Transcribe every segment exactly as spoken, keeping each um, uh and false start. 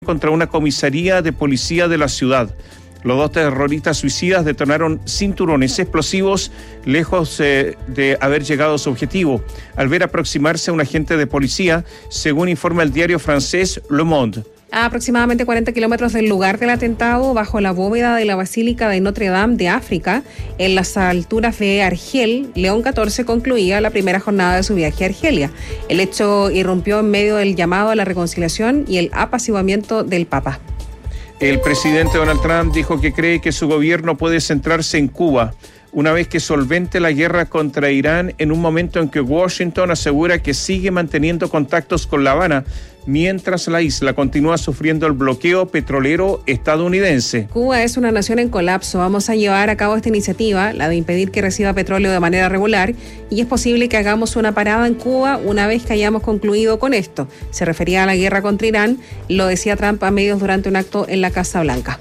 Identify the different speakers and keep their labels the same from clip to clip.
Speaker 1: contra una comisaría de policía de la ciudad. Los dos terroristas suicidas detonaron cinturones explosivos lejos eh, de haber llegado a su objetivo, al ver aproximarse a un agente de policía, según informa el diario francés Le Monde.
Speaker 2: A aproximadamente cuarenta kilómetros del lugar del atentado, bajo la bóveda de la Basílica de Notre Dame de África, en las alturas de Argel, León catorce concluía la primera jornada de su viaje a Argelia. El hecho irrumpió en medio del llamado a la reconciliación y el apaciguamiento del Papa.
Speaker 1: El presidente Donald Trump dijo que cree que su gobierno puede centrarse en Cuba, una vez que solvente la guerra contra Irán, en un momento en que Washington asegura que sigue manteniendo contactos con La Habana, mientras la isla continúa sufriendo el bloqueo petrolero estadounidense.
Speaker 2: Cuba es una nación en colapso. Vamos a llevar a cabo esta iniciativa, la de impedir que reciba petróleo de manera regular, y es posible que hagamos una parada en Cuba una vez que hayamos concluido con esto. Se refería a la guerra contra Irán, lo decía Trump a medios durante un acto en la Casa Blanca.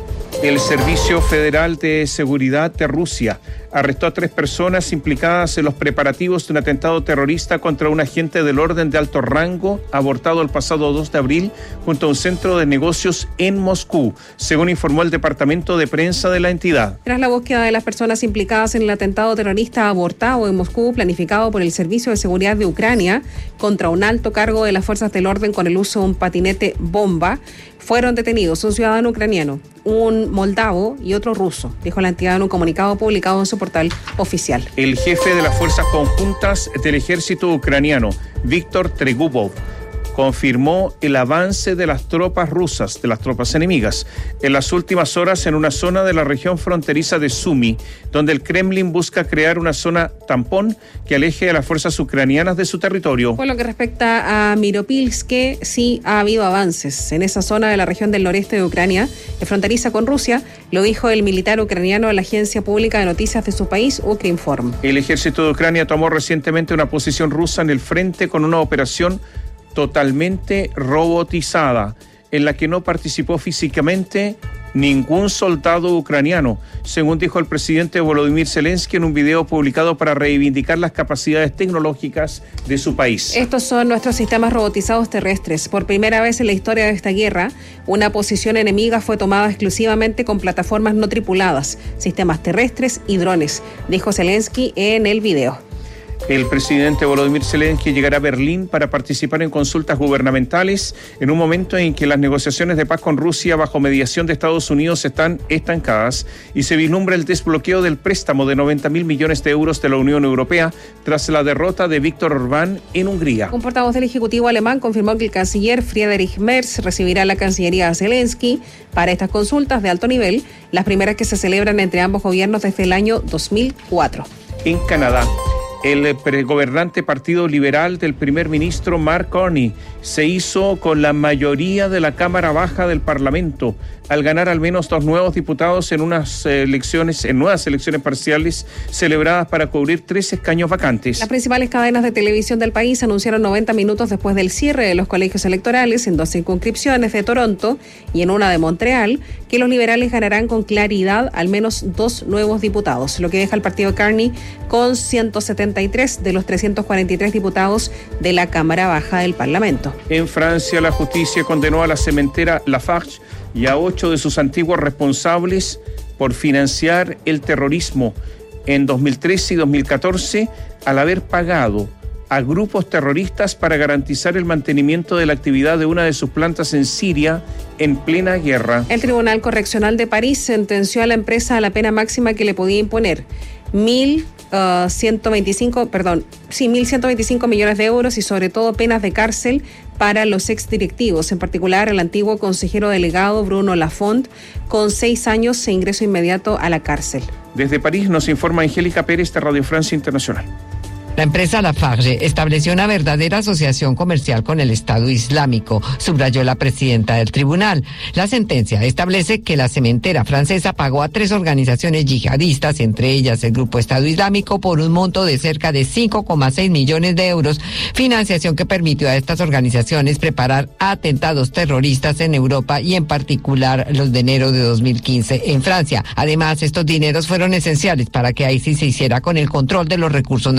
Speaker 1: El Servicio Federal de Seguridad de Rusia arrestó a tres personas implicadas en los preparativos de un atentado terrorista contra un agente del orden de alto rango abortado el pasado dos de abril junto a un centro de negocios en Moscú, según informó el Departamento de Prensa de la entidad.
Speaker 2: Tras la búsqueda de las personas implicadas en el atentado terrorista abortado en Moscú, planificado por el Servicio de Seguridad de Ucrania contra un alto cargo de las fuerzas del orden con el uso de un patinete bomba, fueron detenidos un ciudadano ucraniano, un moldavo y otro ruso, dijo la entidad en un comunicado publicado en su portal oficial.
Speaker 1: El jefe de las fuerzas conjuntas del ejército ucraniano, Víctor Tregubov, confirmó el avance de las tropas rusas, de las tropas enemigas, en las últimas horas en una zona de la región fronteriza de Sumy, donde el Kremlin busca crear una zona tampón que aleje a las fuerzas ucranianas de su territorio.
Speaker 2: Por lo que respecta a Miropilsk, sí ha habido avances en esa zona de la región del noreste de Ucrania, que fronteriza con Rusia, lo dijo el militar ucraniano a la agencia pública de noticias de su país, Ukrinform.
Speaker 1: El ejército de Ucrania tomó recientemente una posición rusa en el frente con una operación totalmente robotizada, en la que no participó físicamente ningún soldado ucraniano, según dijo el presidente Volodymyr Zelensky en un video publicado para reivindicar las capacidades tecnológicas de su país.
Speaker 2: Estos son nuestros sistemas robotizados terrestres. Por primera vez en la historia de esta guerra, una posición enemiga fue tomada exclusivamente con plataformas no tripuladas, sistemas terrestres y drones, dijo Zelensky en el video.
Speaker 1: El presidente Volodymyr Zelensky llegará a Berlín para participar en consultas gubernamentales en un momento en que las negociaciones de paz con Rusia bajo mediación de Estados Unidos están estancadas y se vislumbra el desbloqueo del préstamo de noventa mil millones de euros de la Unión Europea tras la derrota de Víctor Orbán en Hungría.
Speaker 2: Un portavoz del Ejecutivo alemán confirmó que el canciller Friedrich Merz recibirá la Cancillería de Zelensky para estas consultas de alto nivel, las primeras que se celebran entre ambos gobiernos desde el año dos mil cuatro.
Speaker 1: En Canadá, el gobernante Partido Liberal del primer ministro Mark Carney se hizo con la mayoría de la Cámara Baja del Parlamento, al ganar al menos dos nuevos diputados en unas elecciones, en nuevas elecciones parciales celebradas para cubrir tres escaños vacantes.
Speaker 2: Las principales cadenas de televisión del país anunciaron noventa minutos después del cierre de los colegios electorales en dos circunscripciones de Toronto y en una de Montreal, que los liberales ganarán con claridad al menos dos nuevos diputados, lo que deja al partido Carney con ciento setenta y tres de los trescientos cuarenta y tres diputados de la Cámara Baja del Parlamento.
Speaker 1: En Francia, la justicia condenó a la cementera Lafarge y a ocho de sus antiguos responsables por financiar el terrorismo en dos mil trece y dos mil catorce al haber pagado a grupos terroristas para garantizar el mantenimiento de la actividad de una de sus plantas en Siria en plena guerra.
Speaker 2: El Tribunal Correccional de París sentenció a la empresa a la pena máxima que le podía imponer mil ciento veinticinco, perdón, sí, mil ciento veinticinco millones de euros y sobre todo penas de cárcel para los exdirectivos, en particular el antiguo consejero delegado Bruno Lafont, con seis años e ingreso inmediato a la cárcel.
Speaker 1: Desde París nos informa Angélica Pérez de Radio Francia Internacional.
Speaker 3: La empresa Lafarge estableció una verdadera asociación comercial con el Estado Islámico, subrayó la presidenta del tribunal. La sentencia establece que la cementera francesa pagó a tres organizaciones yihadistas, entre ellas el Grupo Estado Islámico, por un monto de cerca de cinco coma seis millones de euros, financiación que permitió a estas organizaciones preparar atentados terroristas en Europa y en particular los de enero de dos mil quince en Francia. Además, estos dineros fueron esenciales para que ISIS se hiciera con el control de los recursos naturales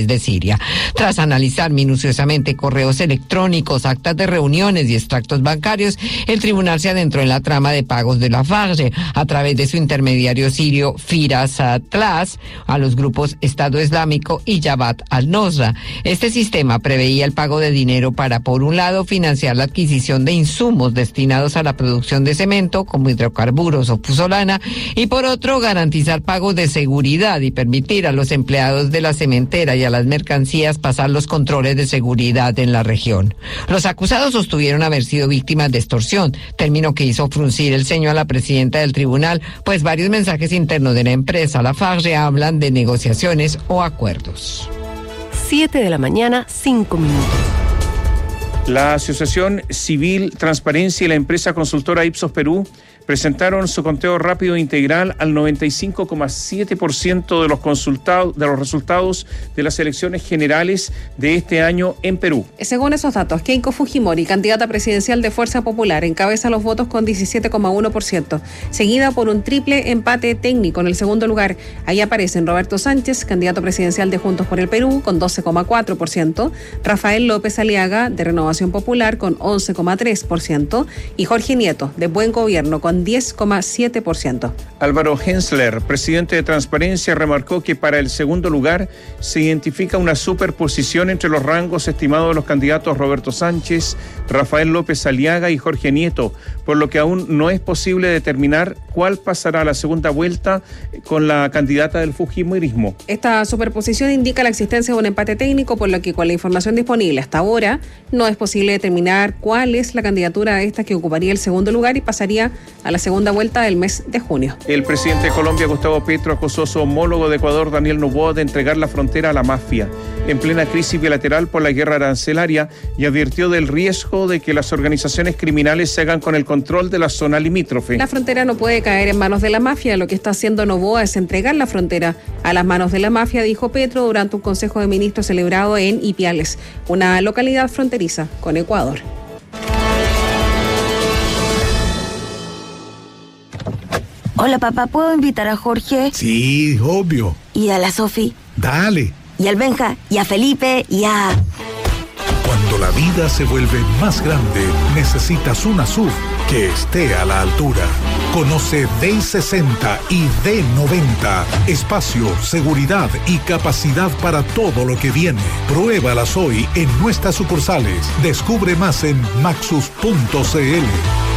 Speaker 3: de Siria. Tras analizar minuciosamente correos electrónicos, actas de reuniones y extractos bancarios, el tribunal se adentró en la trama de pagos de Lafarge a través de su intermediario sirio Firas Atlas a los grupos Estado Islámico y Jabhat al-Nusra. Este sistema preveía el pago de dinero para, por un lado, financiar la adquisición de insumos destinados a la producción de cemento, como hidrocarburos o puzzolana, y por otro, garantizar pagos de seguridad y permitir a los empleados de la cementera y a las mercancías pasar los controles de seguridad en la región. Los acusados sostuvieron haber sido víctimas de extorsión, término que hizo fruncir el ceño a la presidenta del tribunal, pues varios mensajes internos de la empresa Lafarge hablan de negociaciones o acuerdos.
Speaker 4: Siete de la mañana, cinco minutos.
Speaker 1: La Asociación Civil Transparencia y la empresa consultora Ipsos Perú presentaron su conteo rápido integral al noventa y cinco coma siete por ciento de los consultados, de los resultados de las elecciones generales de este año en Perú.
Speaker 2: Según esos datos, Keiko Fujimori, candidata presidencial de Fuerza Popular, encabeza los votos con diecisiete coma uno por ciento, seguida por un triple empate técnico en el segundo lugar. Ahí aparecen Roberto Sánchez, candidato presidencial de Juntos por el Perú, con doce coma cuatro por ciento, Rafael López Aliaga, de Renovación Popular, con once coma tres por ciento, y Jorge Nieto, de Buen Gobierno, con diez coma siete por ciento.
Speaker 1: Álvaro Hensler, presidente de Transparencia, remarcó que para el segundo lugar se identifica una superposición entre los rangos estimados de los candidatos Roberto Sánchez, Rafael López Aliaga y Jorge Nieto, por lo que aún no es posible determinar cuál pasará a la segunda vuelta con la candidata del fujimorismo.
Speaker 2: Esta superposición indica la existencia de un empate técnico, por lo que con la información disponible hasta ahora no es posible determinar cuál es la candidatura esta que ocuparía el segundo lugar y pasaría a la segunda vuelta del mes de junio.
Speaker 1: El presidente de Colombia, Gustavo Petro, acusó a su homólogo de Ecuador, Daniel Noboa, de entregar la frontera a la mafia en plena crisis bilateral por la guerra arancelaria y advirtió del riesgo de que las organizaciones criminales se hagan con el control de la zona limítrofe.
Speaker 2: La frontera no puede caer en manos de la mafia. Lo que está haciendo Noboa es entregar la frontera a las manos de la mafia, dijo Petro durante un consejo de ministros celebrado en Ipiales, una localidad fronteriza con Ecuador.
Speaker 5: Hola, papá, ¿puedo invitar a Jorge?
Speaker 6: Sí, obvio.
Speaker 5: ¿Y a la Sofi?
Speaker 6: Dale.
Speaker 5: ¿Y al Benja? ¿Y a Felipe? ¿Y a...?
Speaker 6: Cuando la vida se vuelve más grande, necesitas una S U V que esté a la altura. Conoce D sesenta y D noventa. Espacio, seguridad y capacidad para todo lo que viene. Pruébalas hoy en nuestras sucursales. Descubre más en maxus punto c l.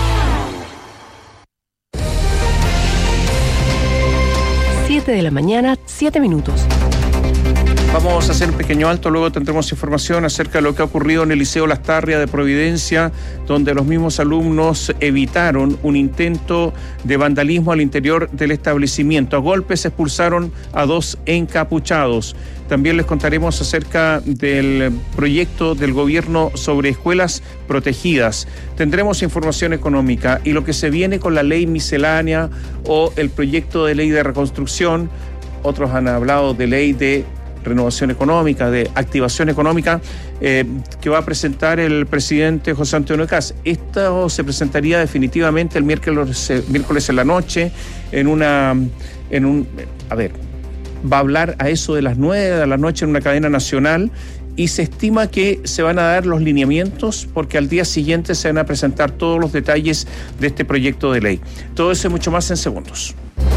Speaker 4: siete de la mañana, siete minutos.
Speaker 1: Vamos a hacer un pequeño alto, luego tendremos información acerca de lo que ha ocurrido en el Liceo Lastarria de Providencia, donde los mismos alumnos evitaron un intento de vandalismo al interior del establecimiento. A golpes expulsaron a dos encapuchados. También les contaremos acerca del proyecto del gobierno sobre escuelas protegidas. Tendremos información económica y lo que se viene con la ley miscelánea o el proyecto de ley de reconstrucción. Otros han hablado de ley de renovación económica, de activación económica, eh, que va a presentar el presidente José Antonio Kast. Esto se presentaría definitivamente el miércoles, eh, miércoles en la noche, en una, en un, a ver, va a hablar a eso de las nueve de la noche en una cadena nacional y se estima que se van a dar los lineamientos porque al día siguiente se van a presentar todos los detalles de este proyecto de ley. Todo eso y mucho más en segundos.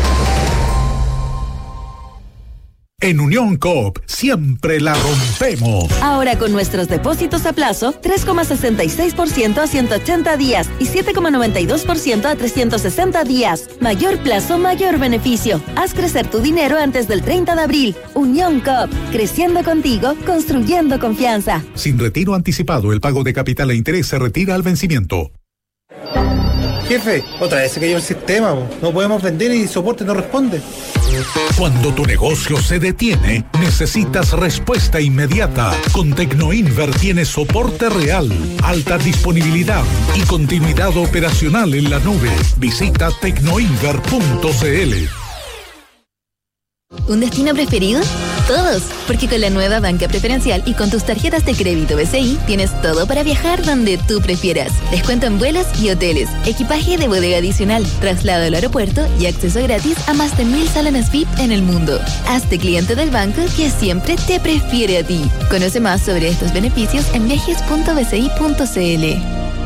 Speaker 6: En Unión Coop siempre la rompemos.
Speaker 5: Ahora con nuestros depósitos a plazo, tres coma sesenta y seis por ciento a ciento ochenta días y siete coma noventa y dos por ciento a trescientos sesenta días. Mayor plazo, mayor beneficio. Haz crecer tu dinero antes del treinta de abril. Unión Coop, creciendo contigo, construyendo confianza.
Speaker 6: Sin retiro anticipado, el pago de capital e interés se retira al vencimiento.
Speaker 7: Jefe, otra vez se cayó el sistema, bo. No podemos vender y soporte no responde.
Speaker 6: Cuando tu negocio se detiene, necesitas respuesta inmediata. Con Tecnoinver tienes soporte real, alta disponibilidad y continuidad operacional en la nube. Visita tecnoinver punto c l.
Speaker 8: ¿Un destino preferido? Todos, porque con la nueva banca preferencial y con tus tarjetas de crédito B C I tienes todo para viajar donde tú prefieras. Descuento en vuelos y hoteles, equipaje de bodega adicional, traslado al aeropuerto y acceso gratis a más de mil salones V I P en el mundo. Hazte cliente del banco que siempre te prefiere a ti. Conoce más sobre estos beneficios en viajes punto b c i punto c l.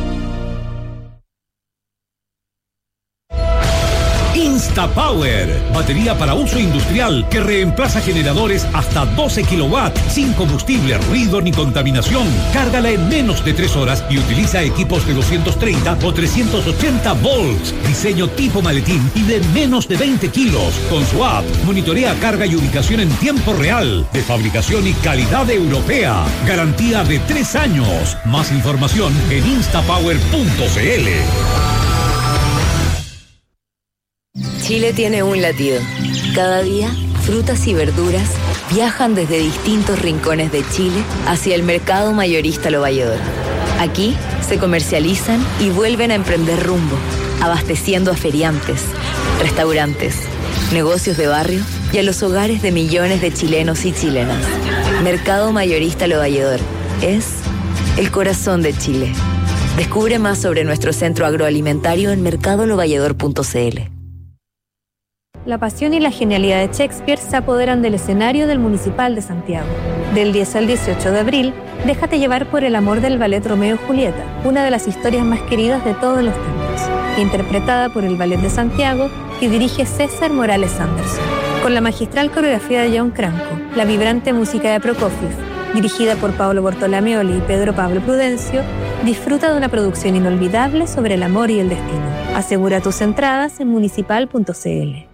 Speaker 9: InstaPower, batería para uso industrial que reemplaza generadores hasta doce kilowatts sin combustible, ruido ni contaminación. Cárgala en menos de tres horas y utiliza equipos de doscientos treinta o trescientos ochenta volts. Diseño tipo maletín y de menos de veinte kilos. Con su app, monitorea carga y ubicación en tiempo real. De fabricación y calidad europea. Garantía de tres años. Más información en instapower punto c l.
Speaker 10: Chile tiene un latido. Cada día, frutas y verduras viajan desde distintos rincones de Chile hacia el mercado mayorista Lo Valledor. Aquí se comercializan y vuelven a emprender rumbo, abasteciendo a feriantes, restaurantes, negocios de barrio y a los hogares de millones de chilenos y chilenas. Mercado mayorista Lo Valledor es el corazón de Chile. Descubre más sobre nuestro centro agroalimentario en mercado lo valledor punto c l.
Speaker 11: La pasión y la genialidad de Shakespeare se apoderan del escenario del Municipal de Santiago. Del diez al dieciocho de abril, déjate llevar por el amor del ballet Romeo y Julieta, una de las historias más queridas de todos los tiempos, interpretada por el Ballet de Santiago que dirige César Morales Anderson. Con la magistral coreografía de John Cranco, la vibrante música de Prokofiev, dirigida por Paolo Bortolamioli y Pedro Pablo Prudencio, disfruta de una producción inolvidable sobre el amor y el destino. Asegura tus entradas en municipal punto c l.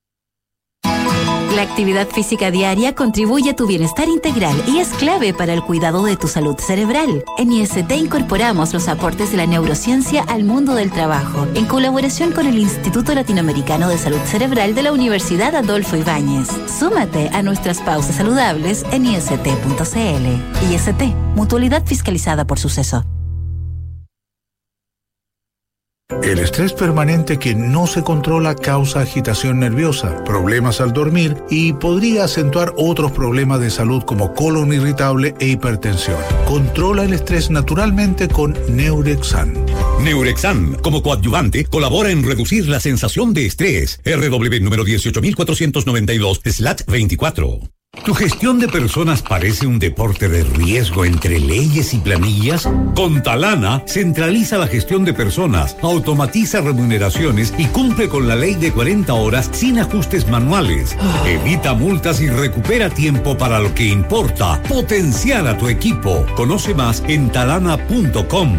Speaker 12: La actividad física diaria contribuye a tu bienestar integral y es clave para el cuidado de tu salud cerebral. En I S T incorporamos los aportes de la neurociencia al mundo del trabajo, en colaboración con el Instituto Latinoamericano de Salud Cerebral de la Universidad Adolfo Ibáñez. Súmate a nuestras pausas saludables en i s t punto c l. I S T, mutualidad fiscalizada por Suceso.
Speaker 6: El estrés permanente que no se controla causa agitación nerviosa, problemas al dormir y podría acentuar otros problemas de salud como colon irritable e hipertensión. Controla el estrés naturalmente con Neurexan.
Speaker 9: Neurexan, como coadyuvante, colabora en reducir la sensación de estrés. R W número dieciocho mil cuatrocientos noventa y dos slash veinticuatro. ¿Tu gestión de personas parece un deporte de riesgo entre leyes y planillas? Con Talana, centraliza la gestión de personas, automatiza remuneraciones y cumple con la ley de cuarenta horas sin ajustes manuales. Evita multas y recupera tiempo para lo que importa, potenciar a tu equipo. Conoce más en talana punto com.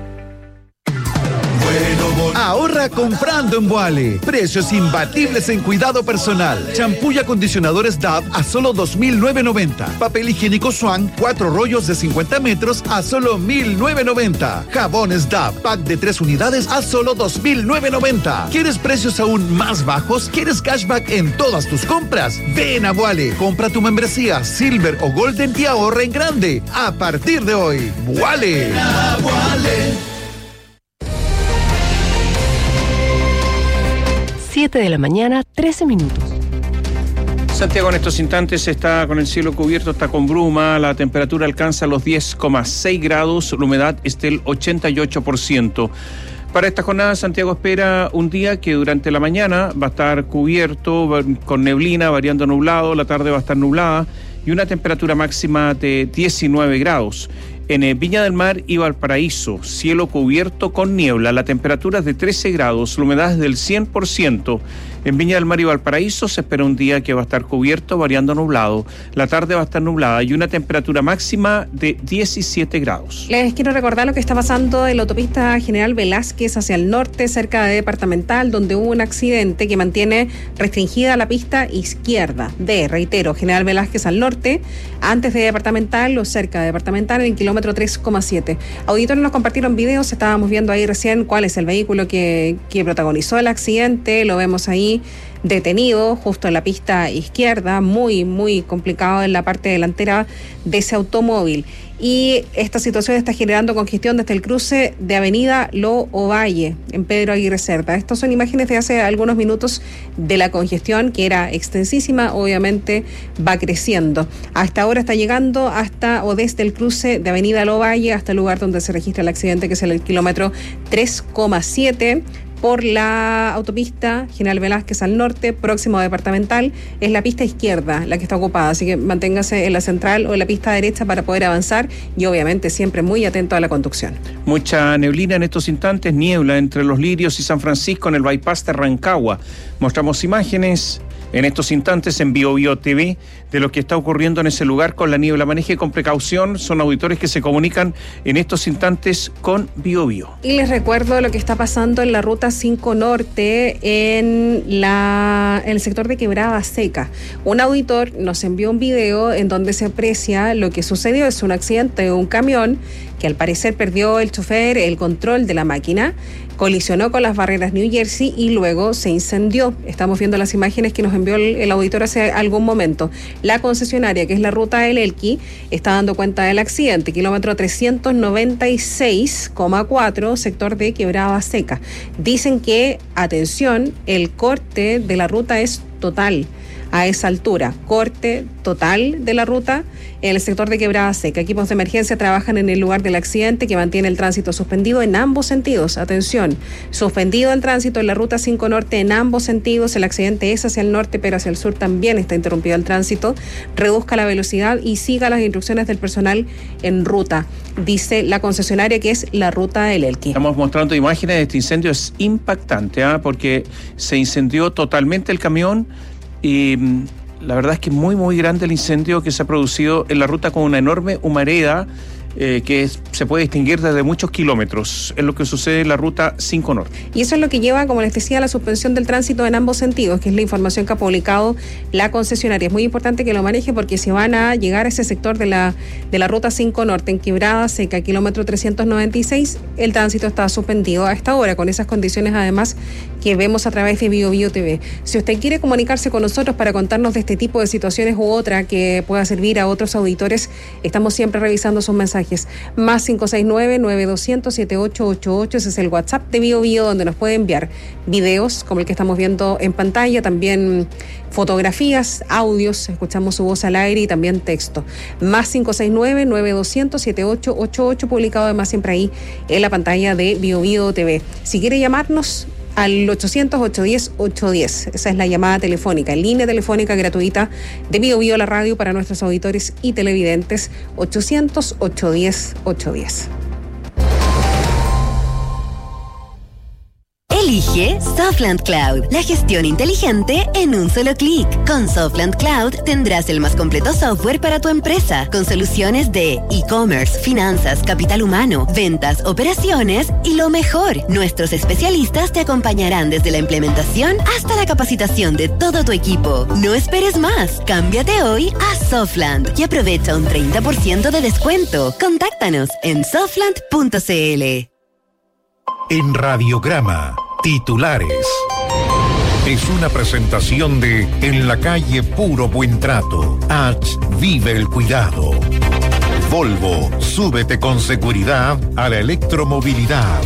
Speaker 13: Ahorra comprando en Vuale. Precios imbatibles en cuidado personal. Champú y acondicionadores D A V a solo dos mil novecientos noventa. Papel higiénico Swan, cuatro rollos de cincuenta metros a solo mil novecientos noventa. Jabones D A V, pack de tres unidades a solo dos mil novecientos noventa. ¿Quieres precios aún más bajos? ¿Quieres cashback en todas tus compras? Ven a Vuale. Compra tu membresía Silver o Golden y ahorra en grande. A partir de hoy, Vuale.
Speaker 4: siete de la mañana, trece minutos.
Speaker 1: Santiago en estos instantes está con el cielo cubierto, está con bruma, la temperatura alcanza los diez coma seis grados, la humedad es del ochenta y ocho por ciento. Para esta jornada, Santiago espera un día que durante la mañana va a estar cubierto con neblina, variando nublado, la tarde va a estar nublada y una temperatura máxima de diecinueve grados. En Viña del Mar y Valparaíso, cielo cubierto con niebla, la temperatura es de trece grados, la humedad es del cien por ciento. En Viña del Mar y Valparaíso se espera un día que va a estar cubierto, variando nublado. La tarde va a estar nublada y una temperatura máxima de diecisiete grados.
Speaker 2: Les quiero recordar lo que está pasando en la autopista General Velázquez hacia el norte, cerca de Departamental, donde hubo un accidente que mantiene restringida la pista izquierda de, reitero, General Velázquez al norte, antes de Departamental o cerca de Departamental, en el kilómetro tres coma siete. Auditores nos compartieron videos, estábamos viendo ahí recién cuál es el vehículo que, que protagonizó el accidente, lo vemos ahí detenido justo en la pista izquierda, muy, muy complicado en la parte delantera de ese automóvil. y esta situación está generando congestión desde el cruce de Avenida Lo Ovalle, en Pedro Aguirre Cerda. Estas son imágenes de hace algunos minutos de la congestión, que era extensísima, obviamente va creciendo. Hasta ahora está llegando hasta o desde el cruce de Avenida Lo Ovalle hasta el lugar donde se registra el accidente, que es el kilómetro tres coma siete. Por la autopista General Velázquez al norte, próximo a Departamental, es la pista izquierda la que está ocupada, así que manténgase en la central o en la pista derecha para poder avanzar y obviamente siempre muy atento a la conducción.
Speaker 1: Mucha neblina en estos instantes, niebla entre Los Lirios y San Francisco en el bypass de Rancagua. Mostramos imágenes en estos instantes en Bio Bio T V de lo que está ocurriendo en ese lugar con la niebla. Maneje con precaución, son auditores que se comunican en estos instantes con Bio Bio.
Speaker 2: Y les recuerdo lo que está pasando en la ruta cinco Norte en, la, en el sector de Quebrada Seca. Un auditor nos envió un video en donde se aprecia lo que sucedió. Es un accidente de un camión que al parecer perdió el chofer el control de la máquina, colisionó con las barreras New Jersey y luego se incendió. Estamos viendo las imágenes que nos envió el, el auditor hace algún momento. La concesionaria, que es la ruta del Elqui, está dando cuenta del accidente, kilómetro trescientos noventa y seis coma cuatro, sector de Quebrada Seca. Dicen que, atención, el corte de la ruta es total. A esa altura, corte total de la ruta en el sector de Quebrada Seca. Equipos de emergencia trabajan en el lugar del accidente, que mantiene el tránsito suspendido en ambos sentidos. Atención, suspendido el tránsito en la ruta cinco Norte en ambos sentidos. El accidente es hacia el norte, pero hacia el sur también está interrumpido el tránsito. Reduzca la velocidad y siga las instrucciones del personal en ruta, dice la concesionaria, que es la ruta del Elqui.
Speaker 1: Estamos mostrando imágenes de este incendio. Es impactante, ¿eh? Porque se incendió totalmente el camión. Y la verdad es que es muy, muy grande el incendio que se ha producido en la ruta, con una enorme humareda eh, que es, se puede distinguir desde muchos kilómetros. Es lo que sucede en la ruta cinco Norte.
Speaker 2: Y eso es lo que lleva, como les decía, a la suspensión del tránsito en ambos sentidos, que es la información que ha publicado la concesionaria. Es muy importante que lo maneje, porque si van a llegar a ese sector de la, de la ruta cinco Norte en Quebrada Seca, kilómetro trescientos noventa y seis, el tránsito está suspendido a esta hora, con esas condiciones además que vemos a través de Bio Bio T V. Si usted quiere comunicarse con nosotros para contarnos de este tipo de situaciones u otra que pueda servir a otros auditores, estamos siempre revisando sus mensajes. Más cinco seis nueve, nueve dos cero cero, siete ocho ocho ocho, ese es el WhatsApp de Bio Bio, donde nos puede enviar videos como el que estamos viendo en pantalla, también fotografías, audios, escuchamos su voz al aire, y también texto. Más cinco seis nueve, nueve dos cero cero, siete ocho ocho ocho, publicado además siempre ahí en la pantalla de Bio Bio T V. Si quiere llamarnos, al ochocientos, ochocientos diez, ochocientos diez. Esa es la llamada telefónica, línea telefónica gratuita de Bio Bio, la radio, para nuestros auditores y televidentes. ochocientos, ochocientos diez, ochocientos diez.
Speaker 5: Elige Softland Cloud, la gestión inteligente en un solo clic. Con Softland Cloud tendrás el más completo software para tu empresa, con soluciones de e-commerce, finanzas, capital humano, ventas, operaciones y lo mejor, nuestros especialistas te acompañarán desde la implementación hasta la capacitación de todo tu equipo. No esperes más, cámbiate hoy a Softland y aprovecha un treinta por ciento de descuento. Contáctanos en softland punto c l.
Speaker 6: En Radiograma, titulares. Es una presentación de En la calle Puro Buen Trato. H. Vive el cuidado. Volvo, súbete con seguridad a la electromovilidad.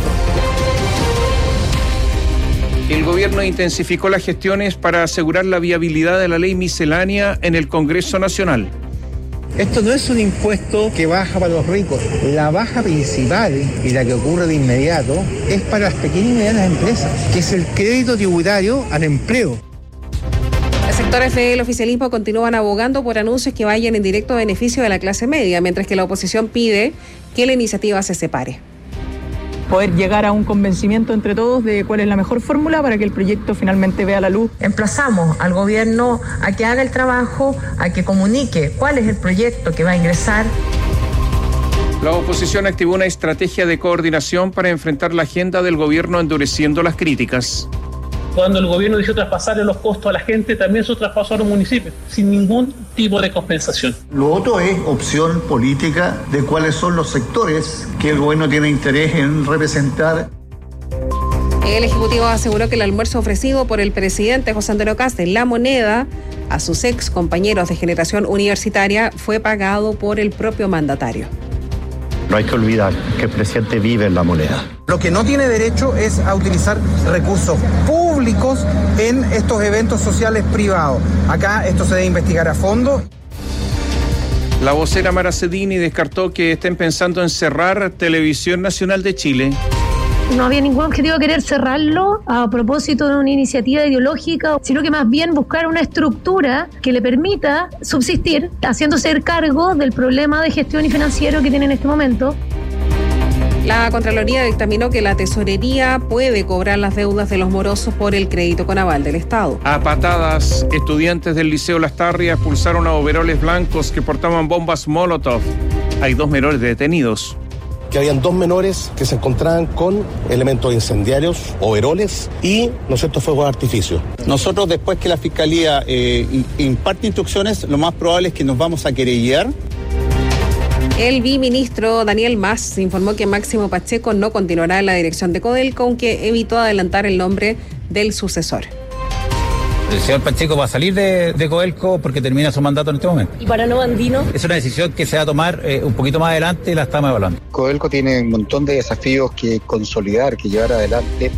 Speaker 1: El gobierno intensificó las gestiones para asegurar la viabilidad de la ley miscelánea en el Congreso Nacional.
Speaker 7: Esto no es un impuesto que baja para los ricos. La baja principal, y la que ocurre de inmediato, es para las pequeñas y medianas empresas, que es el crédito tributario al empleo.
Speaker 2: Los sectores del oficialismo continúan abogando por anuncios que vayan en directo beneficio de la clase media, mientras que la oposición pide que la iniciativa se separe.
Speaker 14: Poder llegar a un convencimiento entre todos de cuál es la mejor fórmula para que el proyecto finalmente vea la luz.
Speaker 15: Emplazamos al gobierno a que haga el trabajo, a que comunique cuál es el proyecto que va a ingresar.
Speaker 1: La oposición activó una estrategia de coordinación para enfrentar la agenda del gobierno, endureciendo las críticas.
Speaker 16: Cuando el gobierno decidió traspasarle los costos a la gente, también se traspasó a los municipios, sin ningún tipo de compensación.
Speaker 17: Lo otro es opción política de cuáles son los sectores que el gobierno tiene interés en representar.
Speaker 2: El Ejecutivo aseguró que el almuerzo ofrecido por el presidente José Antonio Kast en La Moneda a sus ex compañeros de generación universitaria fue pagado por el propio mandatario.
Speaker 18: No hay que olvidar que el presidente vive en la moneda.
Speaker 19: Lo que no tiene derecho es a utilizar recursos públicos en estos eventos sociales privados. Acá esto se debe investigar a fondo.
Speaker 1: La vocera Mara Cedini descartó que estén pensando en cerrar Televisión Nacional de Chile.
Speaker 20: No había ningún objetivo de querer cerrarlo a propósito de una iniciativa ideológica, sino que más bien buscar una estructura que le permita subsistir, haciéndose cargo del problema de gestión y financiero que tiene en este momento.
Speaker 2: La Contraloría dictaminó que la Tesorería puede cobrar las deudas de los morosos por el crédito con aval del Estado.
Speaker 1: A patadas, estudiantes del Liceo Lastarria expulsaron a overoles blancos que portaban bombas Molotov. Hay dos menores detenidos.
Speaker 21: Que habían dos menores que se encontraban con elementos incendiarios, overoles y, ¿no es cierto?, fuegos de artificio.
Speaker 22: Nosotros, después que la Fiscalía eh, imparte instrucciones, lo más probable es que nos vamos a querellar.
Speaker 2: El viceministro Daniel Mas informó que Máximo Pacheco no continuará en la dirección de Codelco, aunque evitó adelantar el nombre del sucesor.
Speaker 23: El señor Pacheco va a salir de, de Codelco porque termina su mandato en este momento.
Speaker 24: ¿Y para no Andino?
Speaker 23: Es una decisión que se va a tomar eh, un poquito más adelante y la estamos evaluando.
Speaker 25: Codelco tiene un montón de desafíos que consolidar, que llevar adelante.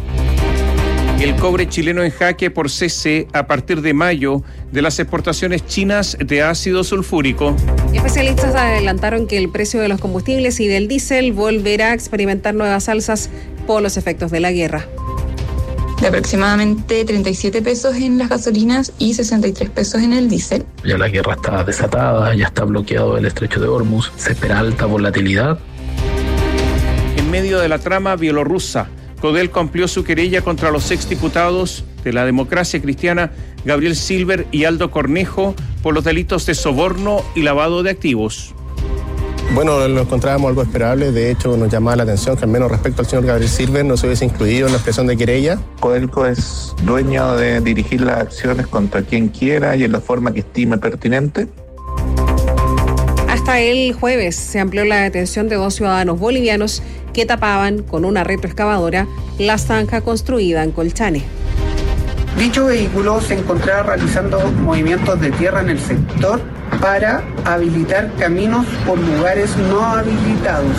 Speaker 1: El cobre chileno en jaque por cese a partir de mayo de las exportaciones chinas de ácido sulfúrico.
Speaker 2: Especialistas adelantaron que el precio de los combustibles y del diésel volverá a experimentar nuevas alzas por los efectos de la guerra.
Speaker 26: De aproximadamente treinta y siete pesos en las gasolinas y sesenta y tres pesos en el diésel.
Speaker 27: Ya la guerra está desatada, ya está bloqueado el estrecho de Hormuz, se espera alta volatilidad.
Speaker 1: En medio de la trama bielorrusa, Codelco amplió su querella contra los exdiputados de la Democracia Cristiana Gabriel Silver y Aldo Cornejo por los delitos de soborno y lavado de activos.
Speaker 21: Bueno, lo encontrábamos algo esperable. De hecho, nos llamaba la atención que al menos respecto al señor Gabriel Silver no se hubiese incluido en la expresión de querella.
Speaker 28: Codelco es dueño de dirigir las acciones contra quien quiera y en la forma que estime pertinente.
Speaker 2: Hasta el jueves se amplió la detención de dos ciudadanos bolivianos que tapaban con una retroexcavadora la zanja construida en Colchane.
Speaker 29: Dicho vehículo se encontraba realizando movimientos de tierra en el sector para habilitar caminos por lugares no habilitados.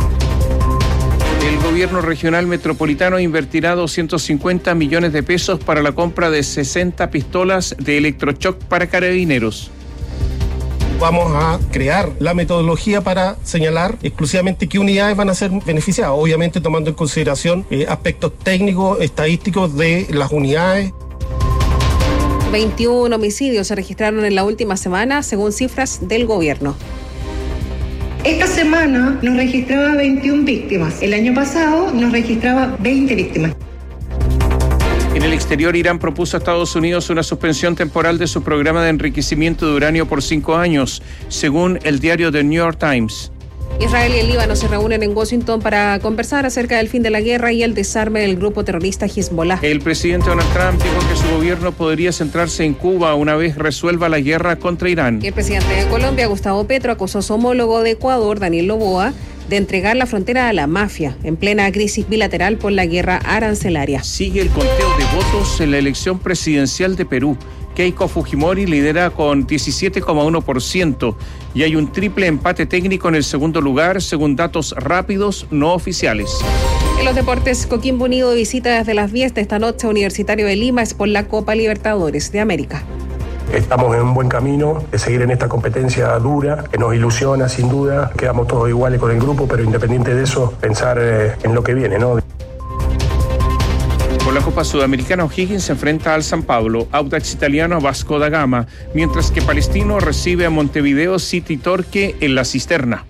Speaker 1: El gobierno regional metropolitano invertirá doscientos cincuenta millones de pesos para la compra de sesenta pistolas de electrochoc para carabineros.
Speaker 21: Vamos a crear la metodología para señalar exclusivamente qué unidades van a ser beneficiadas, obviamente tomando en consideración eh, aspectos técnicos, estadísticos de las unidades.
Speaker 2: veintiún homicidios se registraron en la última semana, según cifras del gobierno.
Speaker 30: Esta semana nos registraba veintiuna víctimas. El año pasado nos registraba veinte víctimas.
Speaker 1: En el exterior, Irán propuso a Estados Unidos una suspensión temporal de su programa de enriquecimiento de uranio por cinco años, según el diario The New York Times.
Speaker 2: Israel y el Líbano se reúnen en Washington para conversar acerca del fin de la guerra y el desarme del grupo terrorista Hezbollah.
Speaker 1: El presidente Donald Trump dijo que su gobierno podría centrarse en Cuba una vez resuelva la guerra contra Irán.
Speaker 2: El presidente de Colombia, Gustavo Petro, acusó a su homólogo de Ecuador, Daniel Noboa, de entregar la frontera a la mafia en plena crisis bilateral por la guerra arancelaria.
Speaker 1: Sigue el conteo de votos en la elección presidencial de Perú. Keiko Fujimori lidera con diecisiete coma uno por ciento y hay un triple empate técnico en el segundo lugar, según datos rápidos no oficiales.
Speaker 2: En los deportes, Coquimbo Unido visita desde las diez de esta noche a Universitario de Lima, es por la Copa Libertadores de América.
Speaker 21: Estamos en un buen camino de seguir en esta competencia dura, que nos ilusiona sin duda. Quedamos todos iguales con el grupo, pero independiente de eso, pensar eh, en lo que viene, ¿no?
Speaker 1: Por la Copa Sudamericana, O'Higgins se enfrenta al San Pablo, Audax Italiano a Vasco da Gama, mientras que Palestino recibe a Montevideo City Torque en La Cisterna.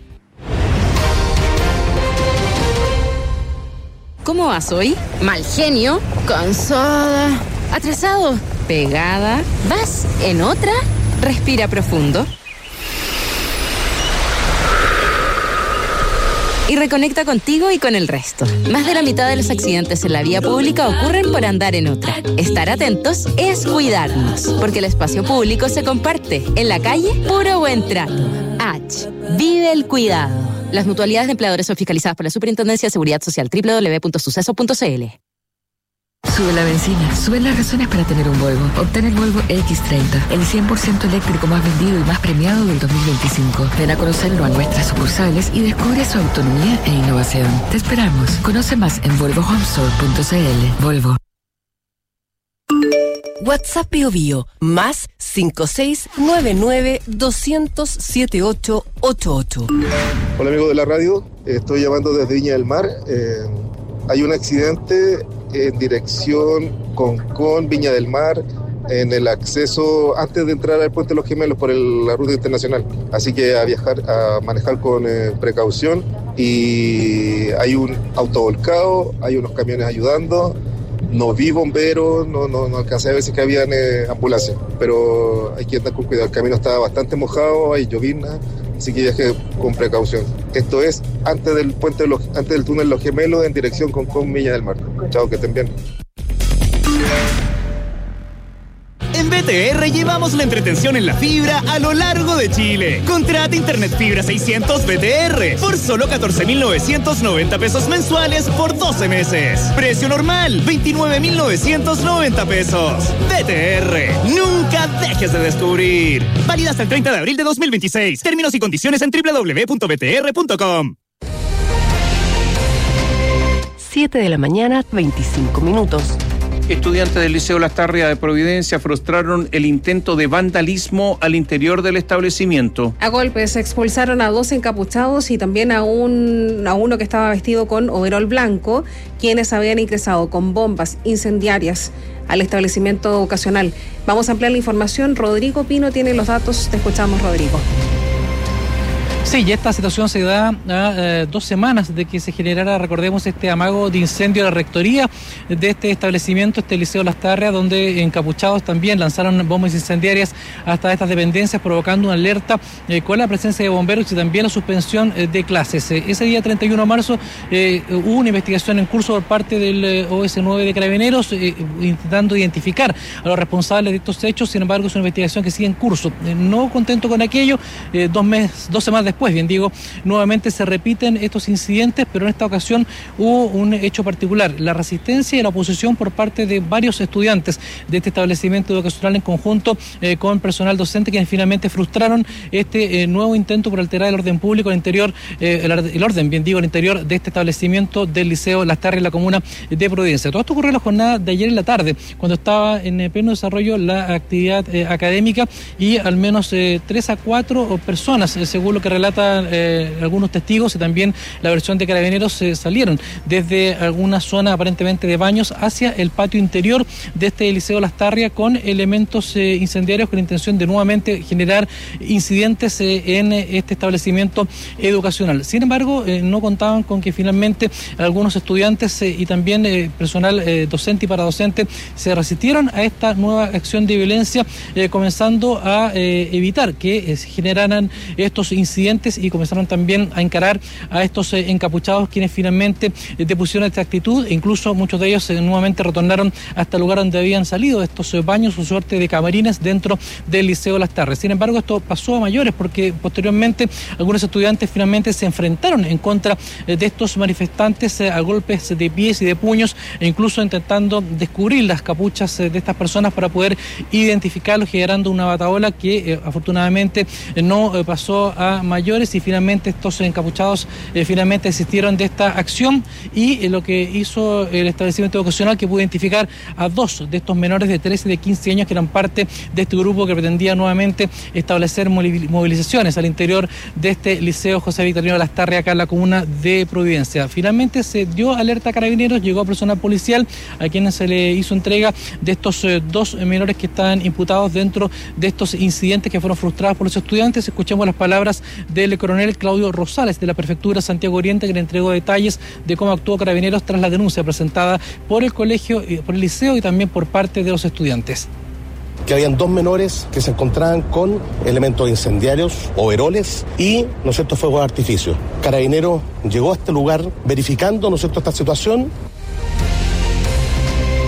Speaker 31: ¿Cómo vas hoy? Mal genio, cansada, atrasado, pegada. ¿Vas en otra? Respira profundo. Y reconecta contigo y con el resto. Más de la mitad de los accidentes en la vía pública ocurren por andar en otra. Estar atentos es cuidarnos, porque el espacio público se comparte. En la calle, puro buen trato. H. Vive el cuidado. Las mutualidades de empleadores son fiscalizadas por la Superintendencia de Seguridad Social. doble u doble u doble u punto suceso punto c l.
Speaker 3: Sube la benzina, suben las razones para tener un Volvo. Obtén el Volvo equis treinta, el cien por ciento eléctrico más vendido y más premiado del dos mil veinticinco. Ven a conocerlo a nuestras sucursales y descubre su autonomía e innovación. Te esperamos. Conoce más en volvo home store punto c l. Volvo.
Speaker 4: WhatsApp Bio Bio, más cinco seis nueve nueve dos cero cero siete ocho ocho ocho.
Speaker 5: Hola amigos de la radio, estoy llamando desde Viña del Mar. Eh, hay un accidente en dirección Concón, Viña del Mar, en el acceso antes de entrar al Puente de los Gemelos por el, la ruta internacional. Así que a viajar, a manejar con eh, precaución. Y hay un auto volcado, hay unos camiones ayudando. No vi bomberos, no, no, no alcancé a ver si que habían eh, ambulancias, pero hay que andar con cuidado. El camino estaba bastante mojado, hay llovizna, así que viaje con precaución. Esto es antes del puente de los, antes del túnel Los Gemelos en dirección Concón, Viña del Mar. Chao, que estén bien.
Speaker 6: En B T R llevamos la entretención en la fibra a lo largo de Chile. Contrata Internet Fibra seiscientos B T R por solo catorce mil novecientos noventa pesos mensuales por doce meses. Precio normal, veintinueve mil novecientos noventa pesos. B T R, nunca dejes de descubrir. Válida hasta el treinta de abril de dos mil veintiséis. Términos y condiciones en doble u doble u doble u punto b t r punto com.
Speaker 4: siete de la mañana, veinticinco minutos.
Speaker 1: Estudiantes del Liceo Lastarria de Providencia frustraron el intento de vandalismo al interior del establecimiento.
Speaker 2: A golpes expulsaron a dos encapuchados y también a, un, a uno que estaba vestido con overol blanco, quienes habían ingresado con bombas incendiarias al establecimiento ocasional. Vamos a ampliar la información. Rodrigo Pino tiene los datos. Te escuchamos, Rodrigo.
Speaker 8: Sí, y esta situación se da a eh, dos semanas de que se generara, recordemos, este amago de incendio a la rectoría de este establecimiento, este Liceo Lastarria, donde encapuchados también lanzaron bombas incendiarias hasta estas dependencias, provocando una alerta eh, con la presencia de bomberos y también la suspensión eh, de clases. Eh, ese día treinta y uno de marzo eh, hubo una investigación en curso por parte del eh, O S nueve de Carabineros, eh, intentando identificar a los responsables de estos hechos. Sin embargo, es una investigación que sigue en curso. Eh, no contento con aquello, eh, dos meses, dos semanas después, bien digo, nuevamente se repiten estos incidentes, pero en esta ocasión hubo un hecho particular: la resistencia y la oposición por parte de varios estudiantes de este establecimiento educacional en conjunto eh, con personal docente, quienes finalmente frustraron este eh, nuevo intento por alterar el orden público al interior, eh, el, el orden, bien digo, al interior de este establecimiento del Liceo Lastarria en la comuna de Providencia. Todo esto ocurrió en la jornada de ayer en la tarde, cuando estaba en eh, pleno desarrollo la actividad eh, académica, y al menos eh, tres a cuatro personas, eh, según lo que relata Eh, algunos testigos y también la versión de Carabineros, eh, salieron desde alguna zona aparentemente de baños hacia el patio interior de este Liceo Lastarria con elementos eh, incendiarios, con la intención de nuevamente generar incidentes eh, en eh, este establecimiento educacional. Sin embargo, eh, no contaban con que finalmente algunos estudiantes eh, y también eh, personal eh, docente y paradocente se resistieron a esta nueva acción de violencia, eh, comenzando a eh, evitar que eh, se generaran estos incidentes, y comenzaron también a encarar a estos eh, encapuchados, quienes finalmente eh, depusieron esta actitud, e incluso muchos de ellos eh, nuevamente retornaron hasta el lugar donde habían salido estos eh, baños, su suerte de camarines dentro del Liceo Lastarria. Sin embargo, esto pasó a mayores, porque posteriormente algunos estudiantes finalmente se enfrentaron en contra eh, de estos manifestantes eh, a golpes de pies y de puños, e incluso intentando descubrir las capuchas eh, de estas personas para poder identificarlos, generando una batahola que eh, afortunadamente eh, no eh, pasó a mayores, y finalmente estos encapuchados eh, finalmente desistieron de esta acción, y eh, lo que hizo el establecimiento educacional, que pudo identificar a dos de estos menores de trece y de quince años que eran parte de este grupo que pretendía nuevamente establecer movilizaciones al interior de este Liceo José Victorino Lastarria, acá en la comuna de Providencia. Finalmente se dio alerta a Carabineros, llegó a personal policial, a quienes se le hizo entrega de estos eh, dos menores que estaban imputados dentro de estos incidentes que fueron frustrados por los estudiantes. Escuchemos las palabras del coronel Claudio Rosales, de la Prefectura Santiago Oriente, que le entregó detalles de cómo actuó Carabineros tras la denuncia presentada por el colegio, por el liceo y también por parte de los estudiantes.
Speaker 9: Que habían dos menores que se encontraban con elementos incendiarios, overoles y, ¿no es cierto?, fuegos de artificio. Carabineros llegó a este lugar verificando, ¿no es cierto?, esta situación.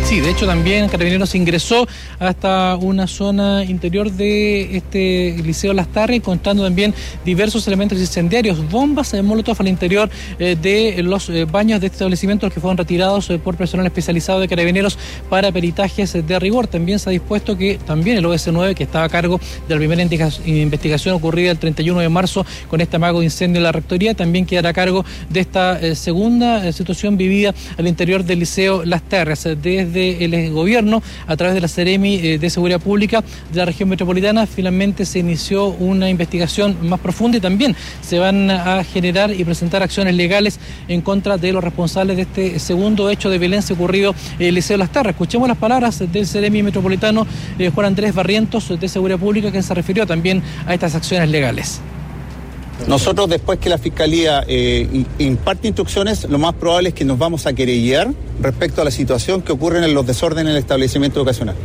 Speaker 8: Sí, de hecho también Carabineros ingresó hasta una zona interior de este Liceo Lastarria, encontrando también diversos elementos incendiarios, bombas de molotov al interior eh, de los eh, baños de este establecimiento, que fueron retirados eh, por personal especializado de Carabineros para peritajes eh, de rigor. También se ha dispuesto que también el O S nueve, que estaba a cargo de la primera investigación ocurrida el treinta y uno de marzo con este amago de incendio en la rectoría, también quedará a cargo de esta eh, segunda eh, situación vivida al interior del Liceo Las Terras. Desde el gobierno, a través de la Seremi eh, de Seguridad Pública de la región metropolitana, finalmente se inició una investigación más profunda y también se van a generar y presentar acciones legales en contra de los responsables de este segundo hecho de violencia ocurrido en el Liceo Las Terras. Escuchemos las palabras del Seremi metropolitano eh, Juan Andrés Barrientos de Seguridad Pública, que se refirió también a estas acciones legales.
Speaker 22: Nosotros, después que la Fiscalía eh, imparte instrucciones, lo más probable es que nos vamos a querellar respecto a la situación que ocurre en los desórdenes en el establecimiento educacional.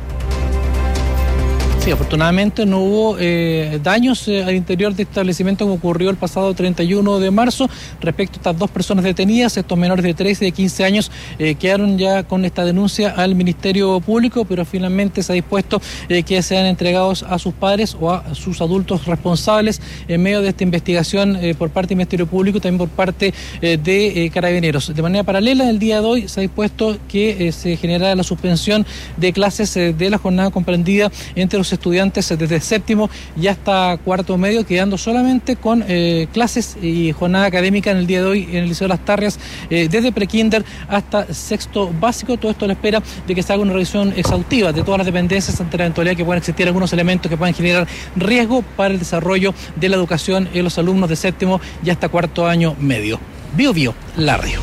Speaker 8: Sí, afortunadamente no hubo eh, daños eh, al interior de establecimiento, como ocurrió el pasado treinta y uno de marzo. Respecto a estas dos personas detenidas, estos menores de trece y de quince años eh, quedaron ya con esta denuncia al Ministerio Público, pero finalmente se ha dispuesto eh, que sean entregados a sus padres o a sus adultos responsables en medio de esta investigación eh, por parte del Ministerio Público y también por parte eh, de eh, Carabineros. De manera paralela, el día de hoy se ha dispuesto que eh, se generara la suspensión de clases eh, de la jornada comprendida entre los estudiantes desde séptimo y hasta cuarto medio, quedando solamente con eh, clases y jornada académica en el día de hoy en el Liceo Las Tarrias, eh, desde prekinder hasta sexto básico. Todo esto a la espera de que se haga una revisión exhaustiva de todas las dependencias ante la eventualidad que puedan existir algunos elementos que puedan generar riesgo para el desarrollo de la educación en los alumnos de séptimo y hasta cuarto año medio. Bio Bio, la radio.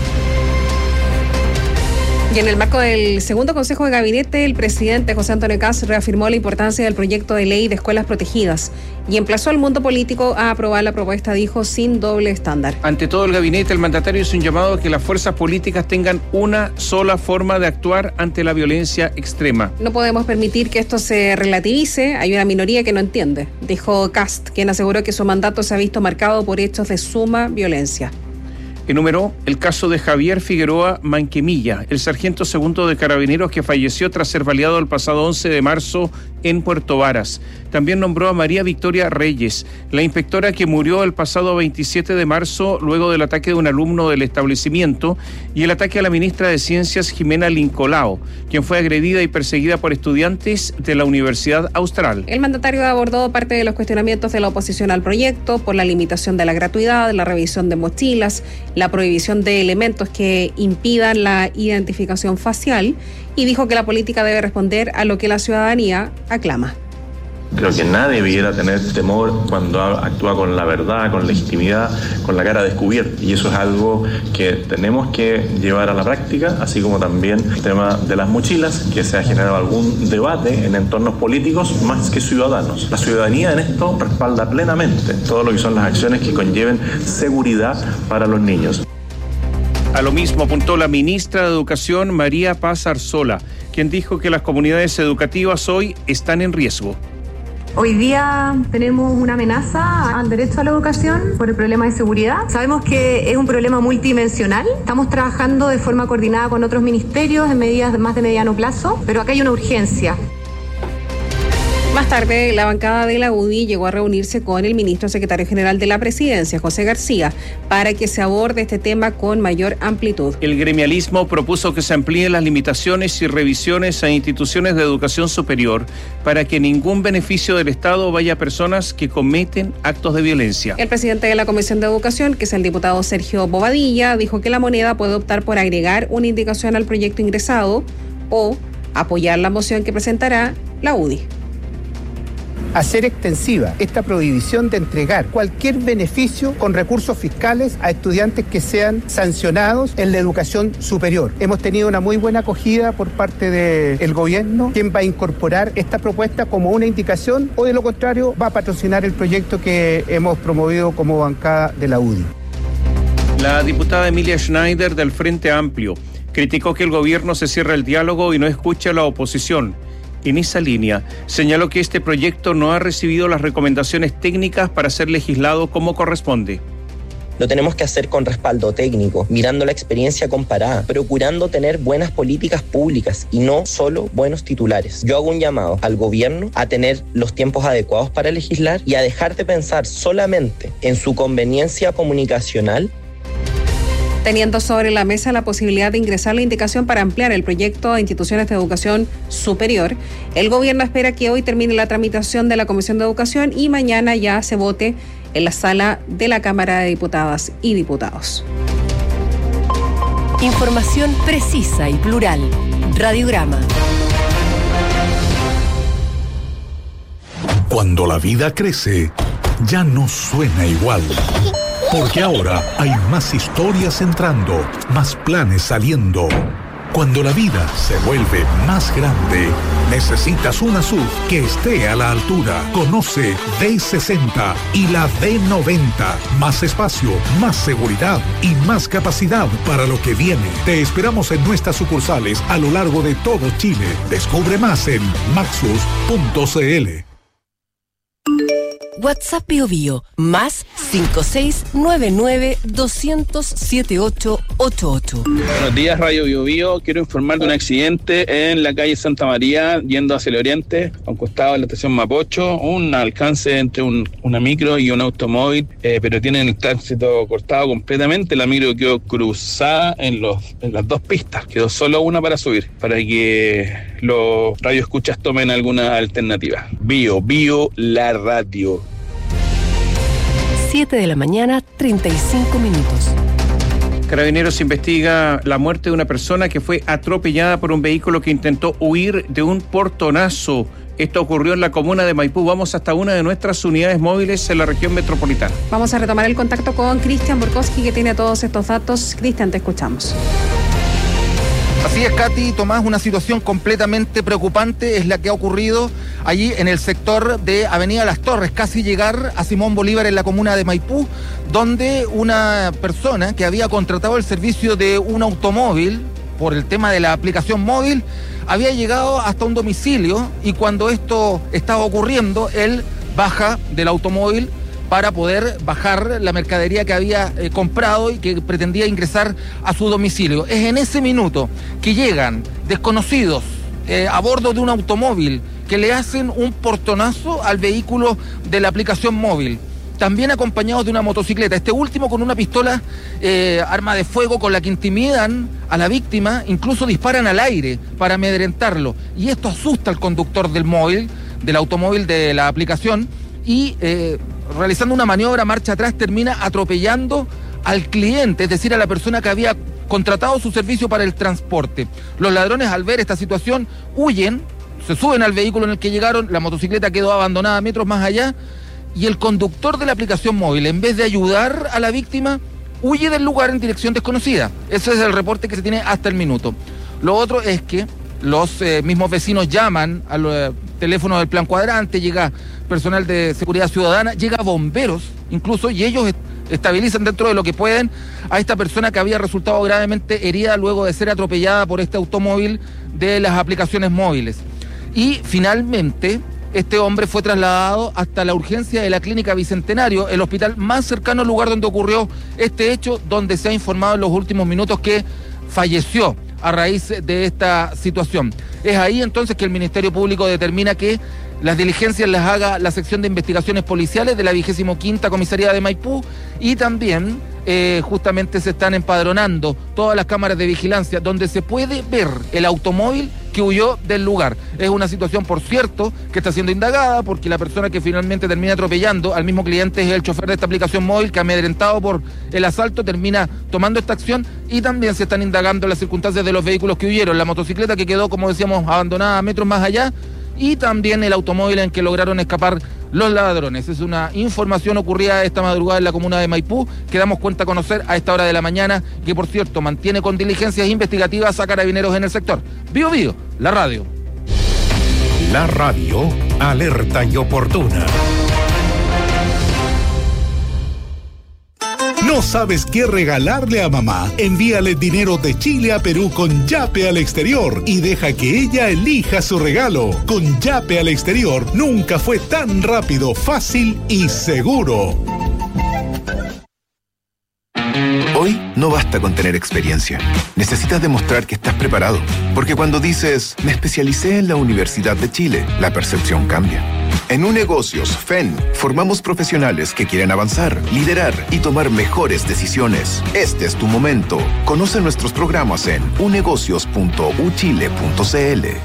Speaker 2: Y en el marco del segundo Consejo de Gabinete, el presidente José Antonio Kast reafirmó la importancia del proyecto de ley de escuelas protegidas y emplazó al mundo político a aprobar la propuesta, dijo, sin doble estándar.
Speaker 1: Ante todo el gabinete, el mandatario hizo un llamado a que las fuerzas políticas tengan una sola forma de actuar ante la violencia extrema.
Speaker 2: No podemos permitir que esto se relativice, hay una minoría que no entiende, dijo Kast, quien aseguró que su mandato se ha visto marcado por hechos de suma violencia.
Speaker 1: Enumeró el caso de Javier Figueroa Manquemilla, el sargento segundo de Carabineros que falleció tras ser baleado el pasado once de marzo en Puerto Varas. También nombró a María Victoria Reyes, la inspectora que murió el pasado veintisiete de marzo luego del ataque de un alumno del establecimiento y el ataque a la ministra de Ciencias Jimena Lincolao, quien fue agredida y perseguida por estudiantes de la Universidad Austral.
Speaker 2: El mandatario abordó parte de los cuestionamientos de la oposición al proyecto por la limitación de la gratuidad, la revisión de mochilas, la prohibición de elementos que impidan la identificación facial, y dijo que la política debe responder a lo que la ciudadanía aclama.
Speaker 7: Creo que nadie debiera tener temor cuando actúa con la verdad, con legitimidad, con la cara descubierta. Y eso es algo que tenemos que llevar a la práctica, así como también el tema de las mochilas, que se ha generado algún debate en entornos políticos más que ciudadanos. La ciudadanía en esto respalda plenamente todo lo que son las acciones que conlleven seguridad para los niños.
Speaker 1: A lo mismo apuntó la ministra de Educación, María Paz Arzola, quien dijo que las comunidades educativas hoy están en riesgo.
Speaker 10: Hoy día tenemos una amenaza al derecho a la educación por el problema de seguridad. Sabemos que es un problema multidimensional. Estamos trabajando de forma coordinada con otros ministerios en medidas más de mediano plazo, pero acá hay una urgencia.
Speaker 2: Más tarde, la bancada de la U D I llegó a reunirse con el ministro secretario general de la Presidencia, José García, para que se aborde este tema con mayor amplitud.
Speaker 1: El gremialismo propuso que se amplíen las limitaciones y revisiones a instituciones de educación superior para que ningún beneficio del Estado vaya a personas que cometen actos de violencia.
Speaker 2: El presidente de la Comisión de Educación, que es el diputado Sergio Bobadilla, dijo que la moneda puede optar por agregar una indicación al proyecto ingresado o apoyar la moción que presentará la U D I.
Speaker 19: Hacer extensiva esta prohibición de entregar cualquier beneficio con recursos fiscales a estudiantes que sean sancionados en la educación superior. Hemos tenido una muy buena acogida por parte del gobierno, quien va a incorporar esta propuesta como una indicación o de lo contrario va a patrocinar el proyecto que hemos promovido como bancada de la U D I.
Speaker 1: La diputada Emilia Schneider del Frente Amplio criticó que el gobierno se cierra el diálogo y no escucha a la oposición. En esa línea, señaló que este proyecto no ha recibido las recomendaciones técnicas para ser legislado como corresponde.
Speaker 11: Lo tenemos que hacer con respaldo técnico, mirando la experiencia comparada, procurando tener buenas políticas públicas y no solo buenos titulares. Yo hago un llamado al gobierno a tener los tiempos adecuados para legislar y a dejar de pensar solamente en su conveniencia comunicacional.
Speaker 2: Teniendo sobre la mesa la posibilidad de ingresar la indicación para ampliar el proyecto a instituciones de educación superior, el gobierno espera que hoy termine la tramitación de la Comisión de Educación y mañana ya se vote en la sala de la Cámara de Diputadas y Diputados.
Speaker 4: Información precisa y plural. Radiograma.
Speaker 12: Cuando la vida crece, ya no suena igual. Porque ahora hay más historias entrando, más planes saliendo. Cuando la vida se vuelve más grande, necesitas una S U V que esté a la altura. Conoce D sesenta y la D noventa. Más espacio, más seguridad y más capacidad para lo que viene. Te esperamos en nuestras sucursales a lo largo de todo Chile. Descubre más en maxus punto c l.
Speaker 4: WhatsApp Bio Bio, más cinco seis nueve nueve dos cero cero siete ocho ocho ocho.
Speaker 13: Buenos días, Radio Bio Bio. Quiero informar de un accidente en la calle Santa María, yendo hacia el oriente, a un costado de la estación Mapocho, un alcance entre un, una micro y un automóvil, eh, pero tienen el tránsito cortado completamente. La micro quedó cruzada en, los, en las dos pistas, quedó solo una para subir, para que los radioescuchas tomen alguna alternativa. Bio Bio, la radio.
Speaker 4: siete de la mañana, treinta y cinco minutos.
Speaker 1: Carabineros investiga la muerte de una persona que fue atropellada por un vehículo que intentó huir de un portonazo. Esto ocurrió en la comuna de Maipú. Vamos hasta una de nuestras unidades móviles en la región metropolitana.
Speaker 2: Vamos a retomar el contacto con Cristian Borkowski, que tiene todos estos datos. Cristian, te escuchamos.
Speaker 14: Así es, Katy, Tomás, una situación completamente preocupante es la que ha ocurrido allí en el sector de Avenida Las Torres, casi llegar a Simón Bolívar en la comuna de Maipú, donde una persona que había contratado el servicio de un automóvil por el tema de la aplicación móvil había llegado hasta un domicilio y cuando esto estaba ocurriendo, él baja del automóvil para poder bajar la mercadería que había eh, comprado y que pretendía ingresar a su domicilio. Es en ese minuto que llegan desconocidos eh, a bordo de un automóvil que le hacen un portonazo al vehículo de la aplicación móvil, también acompañados de una motocicleta, este último con una pistola, eh, arma de fuego con la que intimidan a la víctima, incluso disparan al aire para amedrentarlo, y esto asusta al conductor del móvil, del automóvil de la aplicación, y eh, realizando una maniobra marcha atrás termina atropellando al cliente, es decir, a la persona que había contratado su servicio para el transporte. Los ladrones, al ver esta situación, huyen, se suben al vehículo en el que llegaron, la motocicleta quedó abandonada metros más allá y el conductor de la aplicación móvil, en vez de ayudar a la víctima, huye del lugar en dirección desconocida. Ese es el reporte que se tiene hasta el minuto. Lo otro es que los eh, mismos vecinos llaman al eh, teléfono del Plan Cuadrante, llega personal de seguridad ciudadana, llega bomberos incluso, y ellos est- estabilizan dentro de lo que pueden a esta persona que había resultado gravemente herida luego de ser atropellada por este automóvil de las aplicaciones móviles. Y finalmente este hombre fue trasladado hasta la urgencia de la Clínica Bicentenario, el hospital más cercano al lugar donde ocurrió este hecho, donde se ha informado en los últimos minutos que falleció a raíz de esta situación. Es ahí entonces que el Ministerio Público determina que las diligencias las haga la sección de investigaciones policiales de la vigésimo quinta comisaría de Maipú y también eh, justamente se están empadronando todas las cámaras de vigilancia donde se puede ver el automóvil que huyó del lugar. Es una situación, por cierto, que está siendo indagada porque la persona que finalmente termina atropellando al mismo cliente es el chofer de esta aplicación móvil que, amedrentado por el asalto, termina tomando esta acción, y también se están indagando las circunstancias de los vehículos que huyeron, la motocicleta que quedó, como decíamos, abandonada a metros más allá, y también el automóvil en que lograron escapar los ladrones. Es una información ocurrida esta madrugada en la comuna de Maipú que damos cuenta a conocer a esta hora de la mañana, que por cierto mantiene con diligencias investigativas a carabineros en el sector. Bio Bio, la radio.
Speaker 12: La radio, alerta y oportuna. ¿No sabes qué regalarle a mamá? Envíale dinero de Chile a Perú con Yape al exterior y deja que ella elija su regalo. Con Yape al exterior nunca fue tan rápido, fácil y seguro.
Speaker 15: No basta con tener experiencia. Necesitas demostrar que estás preparado. Porque cuando dices, me especialicé en la Universidad de Chile, la percepción cambia. En Unegocios F E N formamos profesionales que quieren avanzar, liderar y tomar mejores decisiones. Este es tu momento. Conoce nuestros programas en unegocios punto u chile punto c l.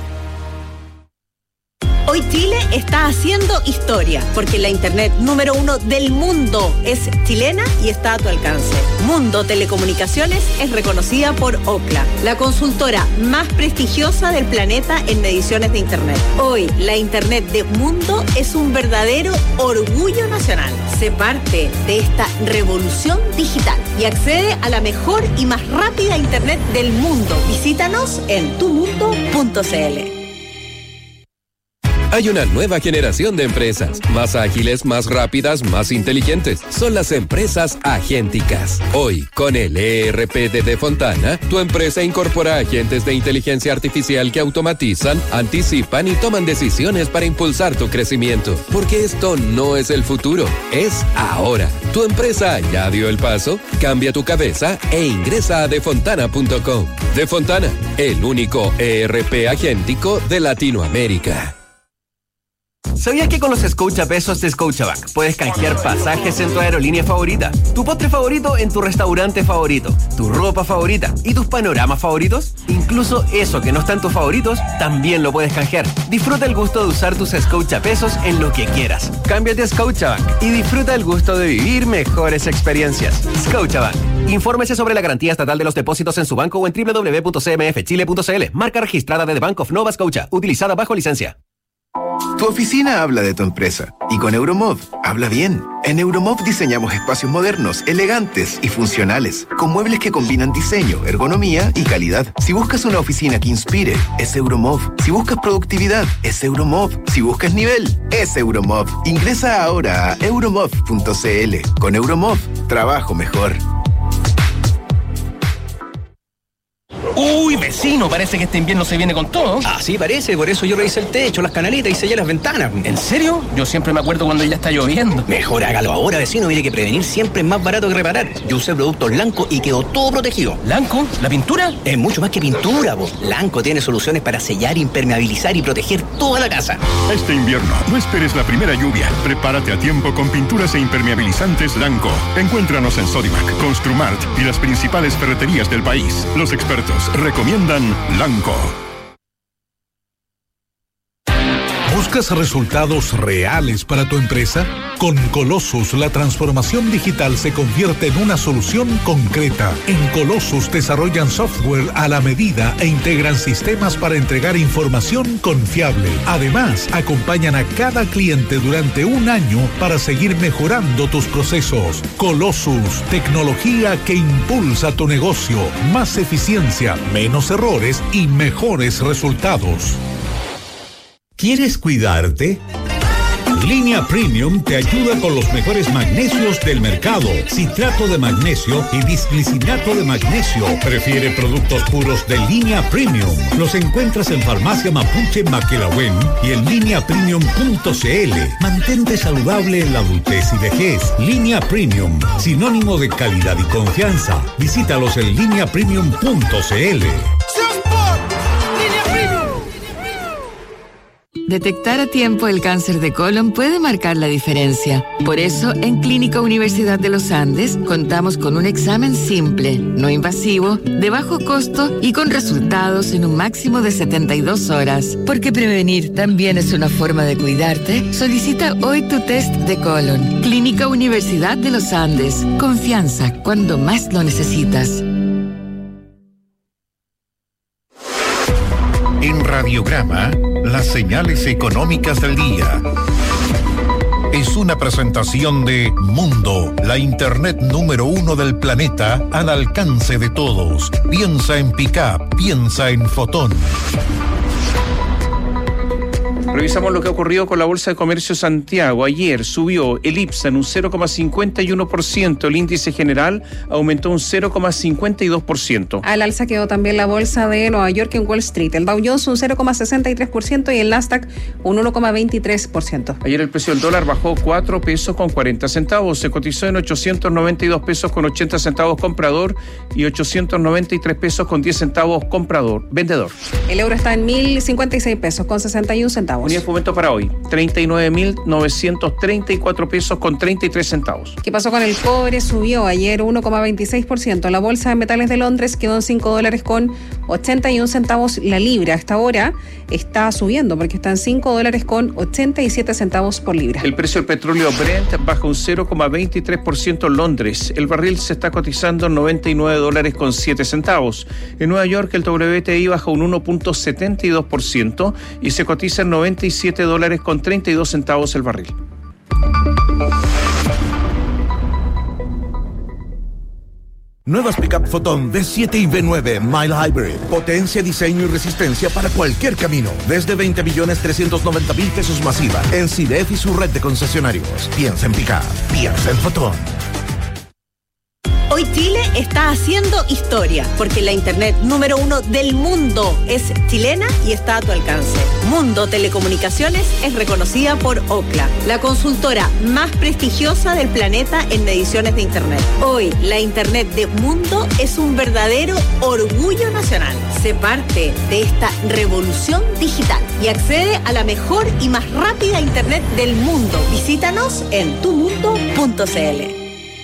Speaker 16: Hoy Chile está haciendo historia, porque la internet número uno del mundo es chilena y está a tu alcance. Mundo Telecomunicaciones es reconocida por Ookla, la consultora más prestigiosa del planeta en mediciones de internet. Hoy, la internet de Mundo es un verdadero orgullo nacional. Sé parte de esta revolución digital y accede a la mejor y más rápida internet del mundo. Visítanos en tu mundo punto c l.
Speaker 17: Hay una nueva generación de empresas, más ágiles, más rápidas, más inteligentes. Son las empresas agénticas. Hoy, con el E R P de Defontana, tu empresa incorpora agentes de inteligencia artificial que automatizan, anticipan y toman decisiones para impulsar tu crecimiento. Porque esto no es el futuro, es ahora. ¿Tu empresa ya dio el paso? Cambia tu cabeza e ingresa a defontana punto com. Defontana, el único E R P agéntico de Latinoamérica.
Speaker 18: ¿Sabías que con los Scotiapesos de Scotiabank puedes canjear pasajes en tu aerolínea favorita, tu postre favorito en tu restaurante favorito, tu ropa favorita y tus panoramas favoritos? Incluso eso que no está en tus favoritos, también lo puedes canjear. Disfruta el gusto de usar tus Scotiapesos en lo que quieras. Cámbiate a Scotiabank y disfruta el gusto de vivir mejores experiencias. Scotiabank. Infórmese sobre la garantía estatal de los depósitos en su banco o en doble u doble u doble u punto c m f chile punto c l. Marca registrada de The Bank of Nova Scotia, utilizada bajo licencia.
Speaker 15: Tu oficina habla de tu empresa y con Euromov habla bien. En Euromov diseñamos espacios modernos, elegantes y funcionales, con muebles que combinan diseño, ergonomía y calidad. Si buscas una oficina que inspire, es Euromov. Si buscas productividad, es Euromov. Si buscas nivel, es Euromov. Ingresa ahora a euromov punto c l. Con Euromov, trabajo mejor.
Speaker 20: Uy, vecino, parece que este invierno se viene con todo.
Speaker 23: Así parece, por eso yo revisé el techo, las canaletas y sellé las ventanas.
Speaker 20: ¿En serio? Yo siempre me acuerdo cuando ya está lloviendo.
Speaker 23: Mejor hágalo ahora, vecino, mire que prevenir siempre es más barato que reparar. Yo usé productos Lanco y quedó todo protegido.
Speaker 20: ¿Lanco? ¿La pintura?
Speaker 23: Es mucho más que pintura, vos. Lanco tiene soluciones para sellar, impermeabilizar y proteger toda la casa.
Speaker 24: Este invierno, no esperes la primera lluvia. Prepárate a tiempo con pinturas e impermeabilizantes Lanco. Encuéntranos en Sodimac, Construmart y las principales ferreterías del país. Los expertos recomiendan Lanco.
Speaker 12: ¿Buscas resultados reales para tu empresa? Con Colossus, la transformación digital se convierte en una solución concreta. En Colossus desarrollan software a la medida e integran sistemas para entregar información confiable. Además, acompañan a cada cliente durante un año para seguir mejorando tus procesos. Colossus, tecnología que impulsa tu negocio. Más eficiencia, menos errores y mejores resultados.
Speaker 25: ¿Quieres cuidarte? Línea Premium te ayuda con los mejores magnesios del mercado. Citrato de magnesio y bisglicinato de magnesio. Prefiere productos puros de Línea Premium. Los encuentras en Farmacia Mapuche Maquelahuen y en línea premium punto c l. Mantente saludable en la adultez y vejez. Línea Premium, sinónimo de calidad y confianza. Visítalos en línea premium punto c l.
Speaker 3: Detectar a tiempo el cáncer de colon puede marcar la diferencia. Por eso, en Clínica Universidad de los Andes, contamos con un examen simple, no invasivo, de bajo costo y con resultados en un máximo de setenta y dos horas. Porque prevenir también es una forma de cuidarte. Solicita hoy tu test de colon. Clínica Universidad de los Andes. Confianza cuando más lo necesitas.
Speaker 12: En Radiograma, las señales económicas del día. Es una presentación de Mundo, la internet número uno del planeta al alcance de todos. Piensa en Pickup, piensa en Fotón.
Speaker 1: Revisamos lo que ha ocurrido con la Bolsa de Comercio de Santiago. Ayer subió el IPSA en un cero coma cincuenta y uno por ciento, el índice general aumentó un cero coma cincuenta y dos por ciento.
Speaker 2: Al alza quedó también la Bolsa de Nueva York en Wall Street. El Dow Jones un cero coma sesenta y tres por ciento y el Nasdaq un uno coma veintitrés por ciento.
Speaker 1: Ayer el precio del dólar bajó cuatro pesos con cuarenta centavos. Se cotizó en ochocientos noventa y dos pesos con ochenta centavos comprador y ochocientos noventa y tres pesos con diez centavos comprador, vendedor.
Speaker 2: El euro está en mil cincuenta y seis pesos con sesenta y un centavos.
Speaker 1: Unidad de fomento para hoy, treinta y nueve mil novecientos treinta y cuatro pesos con treinta y tres centavos.
Speaker 2: ¿Qué pasó con el cobre? Subió ayer uno coma veintiséis por ciento. La Bolsa de Metales de Londres quedó en cinco dólares con ochenta y un centavos la libra. Hasta ahora está subiendo porque está en cinco dólares con ochenta y siete centavos por libra.
Speaker 1: El precio del petróleo Brent baja un cero coma veintitrés por ciento en Londres. El barril se está cotizando en noventa y nueve dólares con siete centavos. En Nueva York el W T I baja un uno coma setenta y dos por ciento y se cotiza en noventa y siete dólares con treinta y dos centavos el barril.
Speaker 5: Nuevas Pickup Photon V siete y V nueve Mile Hybrid. Potencia, diseño y resistencia para cualquier camino. Desde veinte millones trescientos noventa mil pesos masiva. En C I D E F y su red de concesionarios. Piensa en Pickup. Piensa en Photon.
Speaker 16: Hoy Chile está haciendo historia, porque la internet número uno del mundo es chilena y está a tu alcance. Mundo Telecomunicaciones es reconocida por Ookla, la consultora más prestigiosa del planeta en mediciones de internet. Hoy, la internet de Mundo es un verdadero orgullo nacional. Sé parte de esta revolución digital y accede a la mejor y más rápida internet del mundo. Visítanos en tu mundo punto c l.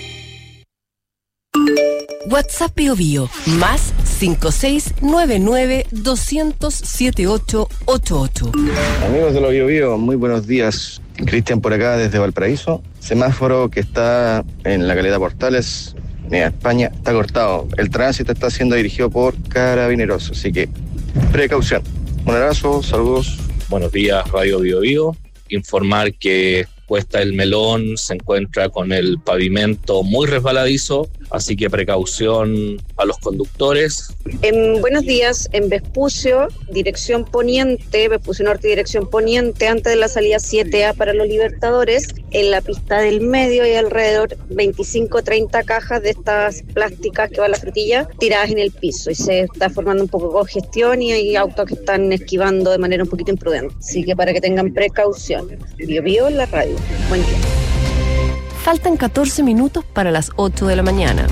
Speaker 4: WhatsApp Bio Bio, más cinco seis nueve nueve doscientos setenta y ocho ochenta y ocho.
Speaker 6: Amigos de los Bio Bio, muy buenos días. Cristian por acá desde Valparaíso. Semáforo que está en la caleta Portales, en España, está cortado. El tránsito está siendo dirigido por carabineros, así que precaución. Un abrazo, saludos.
Speaker 9: Buenos días, Radio Bio Bio. Informar que Cuesta El Melón se encuentra con el pavimento muy resbaladizo, así que precaución a los conductores.
Speaker 21: En buenos días, en Vespucio, dirección poniente, Vespucio Norte, dirección poniente, antes de la salida siete A para los Libertadores, en la pista del medio hay alrededor veinticinco a treinta cajas de estas plásticas que va a la frutilla tiradas en el piso y se está formando un poco de congestión y hay autos que están esquivando de manera un poquito imprudente. Así que para que tengan precaución. Bio Bio en la radio. Buen día.
Speaker 4: Faltan catorce minutos para las ocho de la mañana.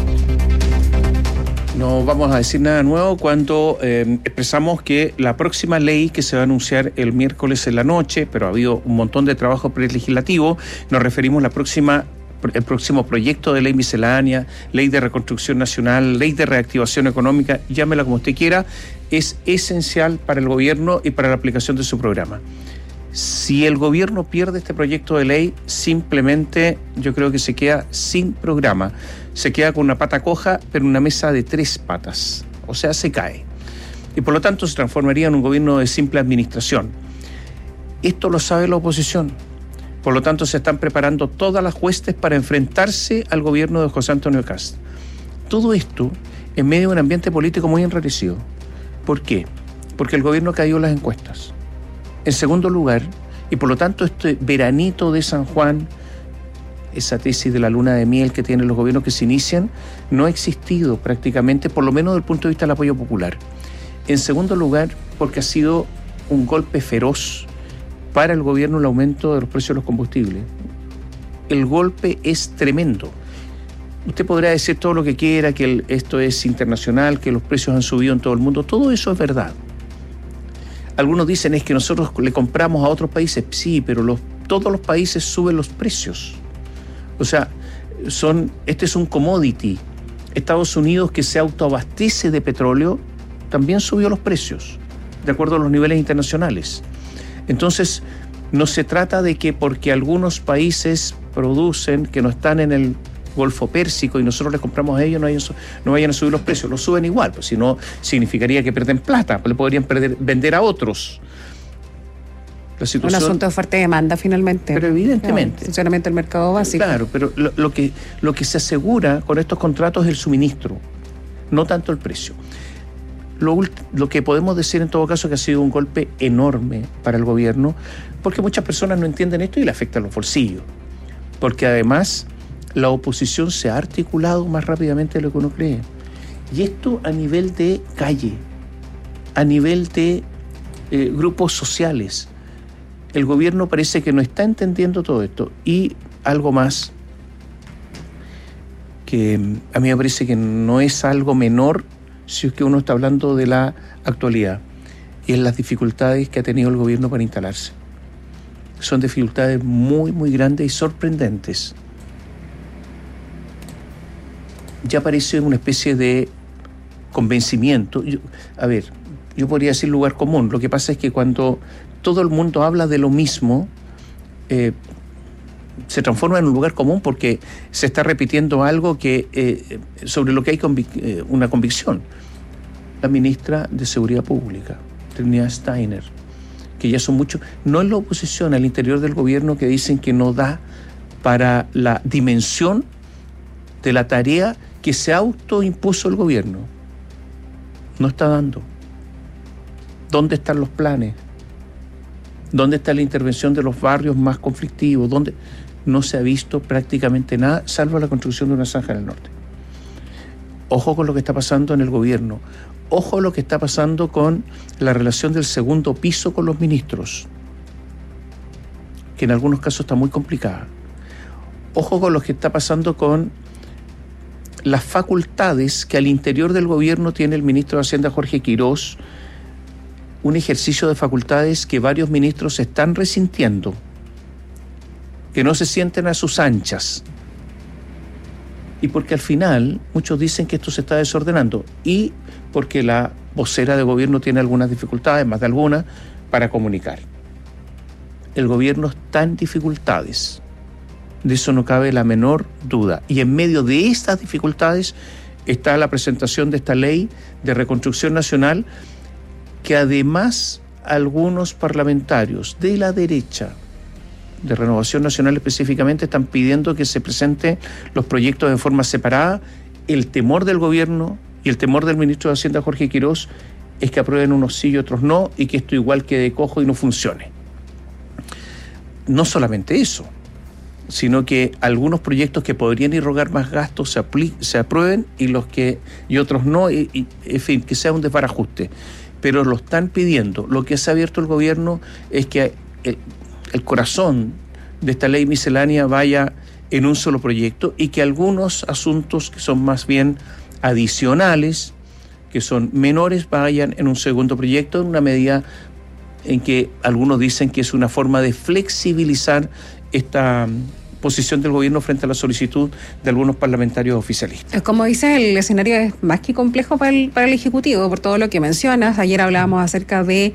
Speaker 1: No vamos a decir nada nuevo cuando eh, expresamos que la próxima ley que se va a anunciar el miércoles en la noche, pero ha habido un montón de trabajo prelegislativo, nos referimos a la próxima el próximo proyecto de ley miscelánea, ley de reconstrucción nacional, ley de reactivación económica, llámela como usted quiera, es esencial para el gobierno y para la aplicación de su programa. Si el gobierno pierde este proyecto de ley, simplemente yo creo que se queda sin programa. Se queda con una pata coja, pero una mesa de tres patas. O sea, se cae. Y por lo tanto se transformaría en un gobierno de simple administración. Esto lo sabe la oposición. Por lo tanto, se están preparando todas las huestes para enfrentarse al gobierno de José Antonio Kast. Todo esto en medio de un ambiente político muy enrarecido. ¿Por qué? Porque el gobierno cayó en las encuestas. En segundo lugar, y por lo tanto este veranito de San Juan, esa tesis de la luna de miel que tienen los gobiernos que se inician, no ha existido prácticamente, por lo menos desde el punto de vista del apoyo popular. En segundo lugar, porque ha sido un golpe feroz para el gobierno el aumento de los precios de los combustibles. El golpe es tremendo. Usted podrá decir todo lo que quiera, que el, esto es internacional, que los precios han subido en todo el mundo. Todo eso es verdad. Algunos dicen es que nosotros le compramos a otros países. Sí, pero los, todos los países suben los precios. O sea, son, este es un commodity. Estados Unidos, que se autoabastece de petróleo, también subió los precios, de acuerdo a los niveles internacionales. Entonces, no se trata de que porque algunos países producen que no están en el Golfo Pérsico y nosotros les compramos a ellos, no vayan, no vayan a subir los precios, los suben igual, pues si no significaría que pierden plata, pues le podrían perder, vender a otros. La situación,
Speaker 2: un asunto de oferta y demanda finalmente.
Speaker 1: Pero evidentemente.
Speaker 2: Claro, funcionamiento del mercado básico.
Speaker 1: Claro, pero lo, lo, que, lo que se asegura con estos contratos es el suministro, no tanto el precio. Lo, lo que podemos decir en todo caso es que ha sido un golpe enorme para el gobierno, porque muchas personas no entienden esto y le afecta a los bolsillos. Porque además la oposición se ha articulado más rápidamente de lo que uno cree. Y esto a nivel de calle, a nivel de eh, grupos sociales. El gobierno parece que no está entendiendo todo esto. Y algo más, que a mí me parece que no es algo menor si es que uno está hablando de la actualidad, y es las dificultades que ha tenido el gobierno para instalarse. Son dificultades muy, muy grandes y sorprendentes. Ya parece una especie de convencimiento. Yo, a ver, yo podría decir lugar común. Lo que pasa es que cuando todo el mundo habla de lo mismo, eh, se transforma en un lugar común porque se está repitiendo algo que eh, sobre lo que hay convic- eh, una convicción. La ministra de Seguridad Pública, Trinidad Steiner, que ya son muchos, no es la oposición al interior del gobierno que dicen que no da para la dimensión de la tarea que se autoimpuso el gobierno. No está dando. ¿Dónde están los planes? ¿Dónde está la intervención de los barrios más conflictivos? ¿Dónde? No se ha visto prácticamente nada, salvo la construcción de una zanja en el norte. Ojo con lo que está pasando en el gobierno. Ojo lo que está pasando con la relación del segundo piso con los ministros, que en algunos casos está muy complicada. Ojo con lo que está pasando con las facultades que al interior del gobierno tiene el ministro de Hacienda, Jorge Quirós, un ejercicio de facultades que varios ministros están resintiendo, que no se sienten a sus anchas. Y porque al final muchos dicen que esto se está desordenando, y porque la vocera de gobierno tiene algunas dificultades, más de algunas, para comunicar. El gobierno está en dificultades, de eso no cabe la menor duda. Y en medio de estas dificultades está la presentación de esta ley de reconstrucción nacional, que además algunos parlamentarios de la derecha, de Renovación Nacional específicamente, están pidiendo que se presenten los proyectos de forma separada. El temor del gobierno y el temor del ministro de Hacienda, Jorge Quirós, es que aprueben unos sí y otros no, y que esto igual quede cojo y no funcione. No solamente eso, sino que algunos proyectos que podrían irrogar más gastos se, apli- se aprueben y los que y otros no, y, y, en fin, que sea un desbarajuste. Pero lo están pidiendo. Lo que se ha abierto el gobierno es que el, el corazón de esta ley miscelánea vaya en un solo proyecto, y que algunos asuntos que son más bien adicionales, que son menores, vayan en un segundo proyecto, en una medida en que algunos dicen que es una forma de flexibilizar esta posición del gobierno frente a la solicitud de algunos parlamentarios oficialistas.
Speaker 2: Como dices, el escenario es más que complejo para el, para el Ejecutivo, por todo lo que mencionas. Ayer hablábamos acerca de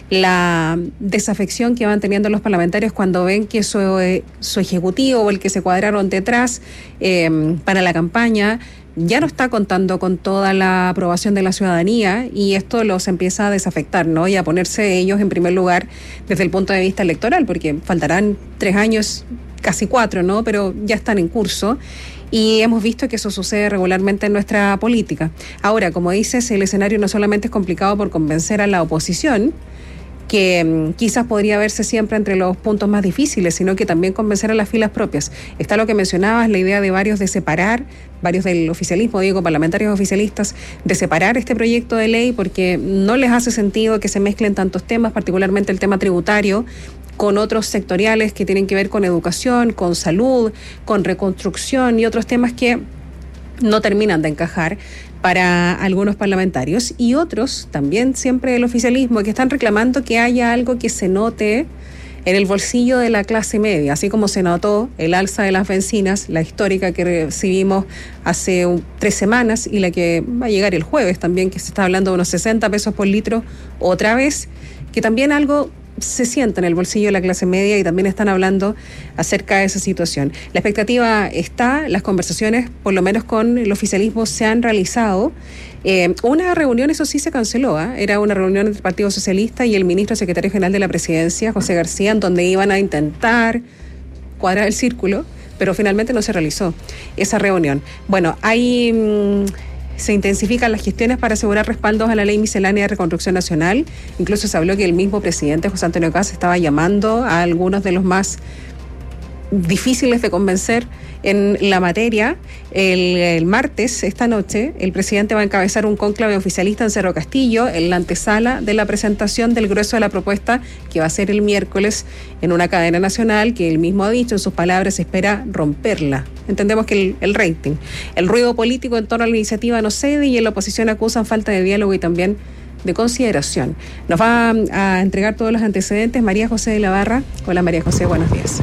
Speaker 2: la desafección que van teniendo los parlamentarios cuando ven que su, su Ejecutivo o el que se cuadraron detrás eh, para la campaña ya no está contando con toda la aprobación de la ciudadanía, y esto los empieza a desafectar, ¿no? Y a ponerse ellos en primer lugar desde el punto de vista electoral, porque faltarán tres años, casi cuatro, ¿no? Pero ya están en curso. Y hemos visto que eso sucede regularmente en nuestra política. Ahora, como dices, el escenario no solamente es complicado por convencer a la oposición, que um, quizás podría verse siempre entre los puntos más difíciles, sino que también convencer a las filas propias. Está lo que mencionabas, la idea de varios de separar, varios del oficialismo, digo, parlamentarios oficialistas, de separar este proyecto de ley, porque no les hace sentido que se mezclen tantos temas, particularmente el tema tributario, con otros sectoriales que tienen que ver con educación, con salud, con reconstrucción y otros temas que no terminan de encajar para algunos parlamentarios, y otros también siempre del oficialismo que están reclamando que haya algo que se note en el bolsillo de la clase media, así como se notó el alza de las bencinas, la histórica que recibimos hace un, tres semanas y la que va a llegar el jueves también, que se está hablando de unos sesenta pesos por litro otra vez, que también algo se siente en el bolsillo de la clase media, y también están hablando acerca de esa situación. La expectativa está, las conversaciones, por lo menos con el oficialismo, se han realizado. Eh, una reunión, eso sí, se canceló, ¿eh? Era una reunión entre el Partido Socialista y el ministro secretario general de la Presidencia, José García, en donde iban a intentar cuadrar el círculo, pero finalmente no se realizó esa reunión. Bueno, hay... Mmm, se intensifican las gestiones para asegurar respaldos a la ley miscelánea de reconstrucción nacional. Incluso se habló que el mismo presidente José Antonio Kast estaba llamando a algunos de los más difíciles de convencer en la materia. El, el martes, esta noche, el presidente va a encabezar un cónclave oficialista en Cerro Castillo, en la antesala de la presentación del grueso de la propuesta, que va a ser el miércoles en una cadena nacional que él mismo ha dicho, en sus palabras, espera romperla. Entendemos que el, el rating, el ruido político en torno a la iniciativa no cede y en la oposición acusan falta de diálogo y también de consideración. Nos va a entregar todos los antecedentes María José de la Barra. Hola María José, buenos días.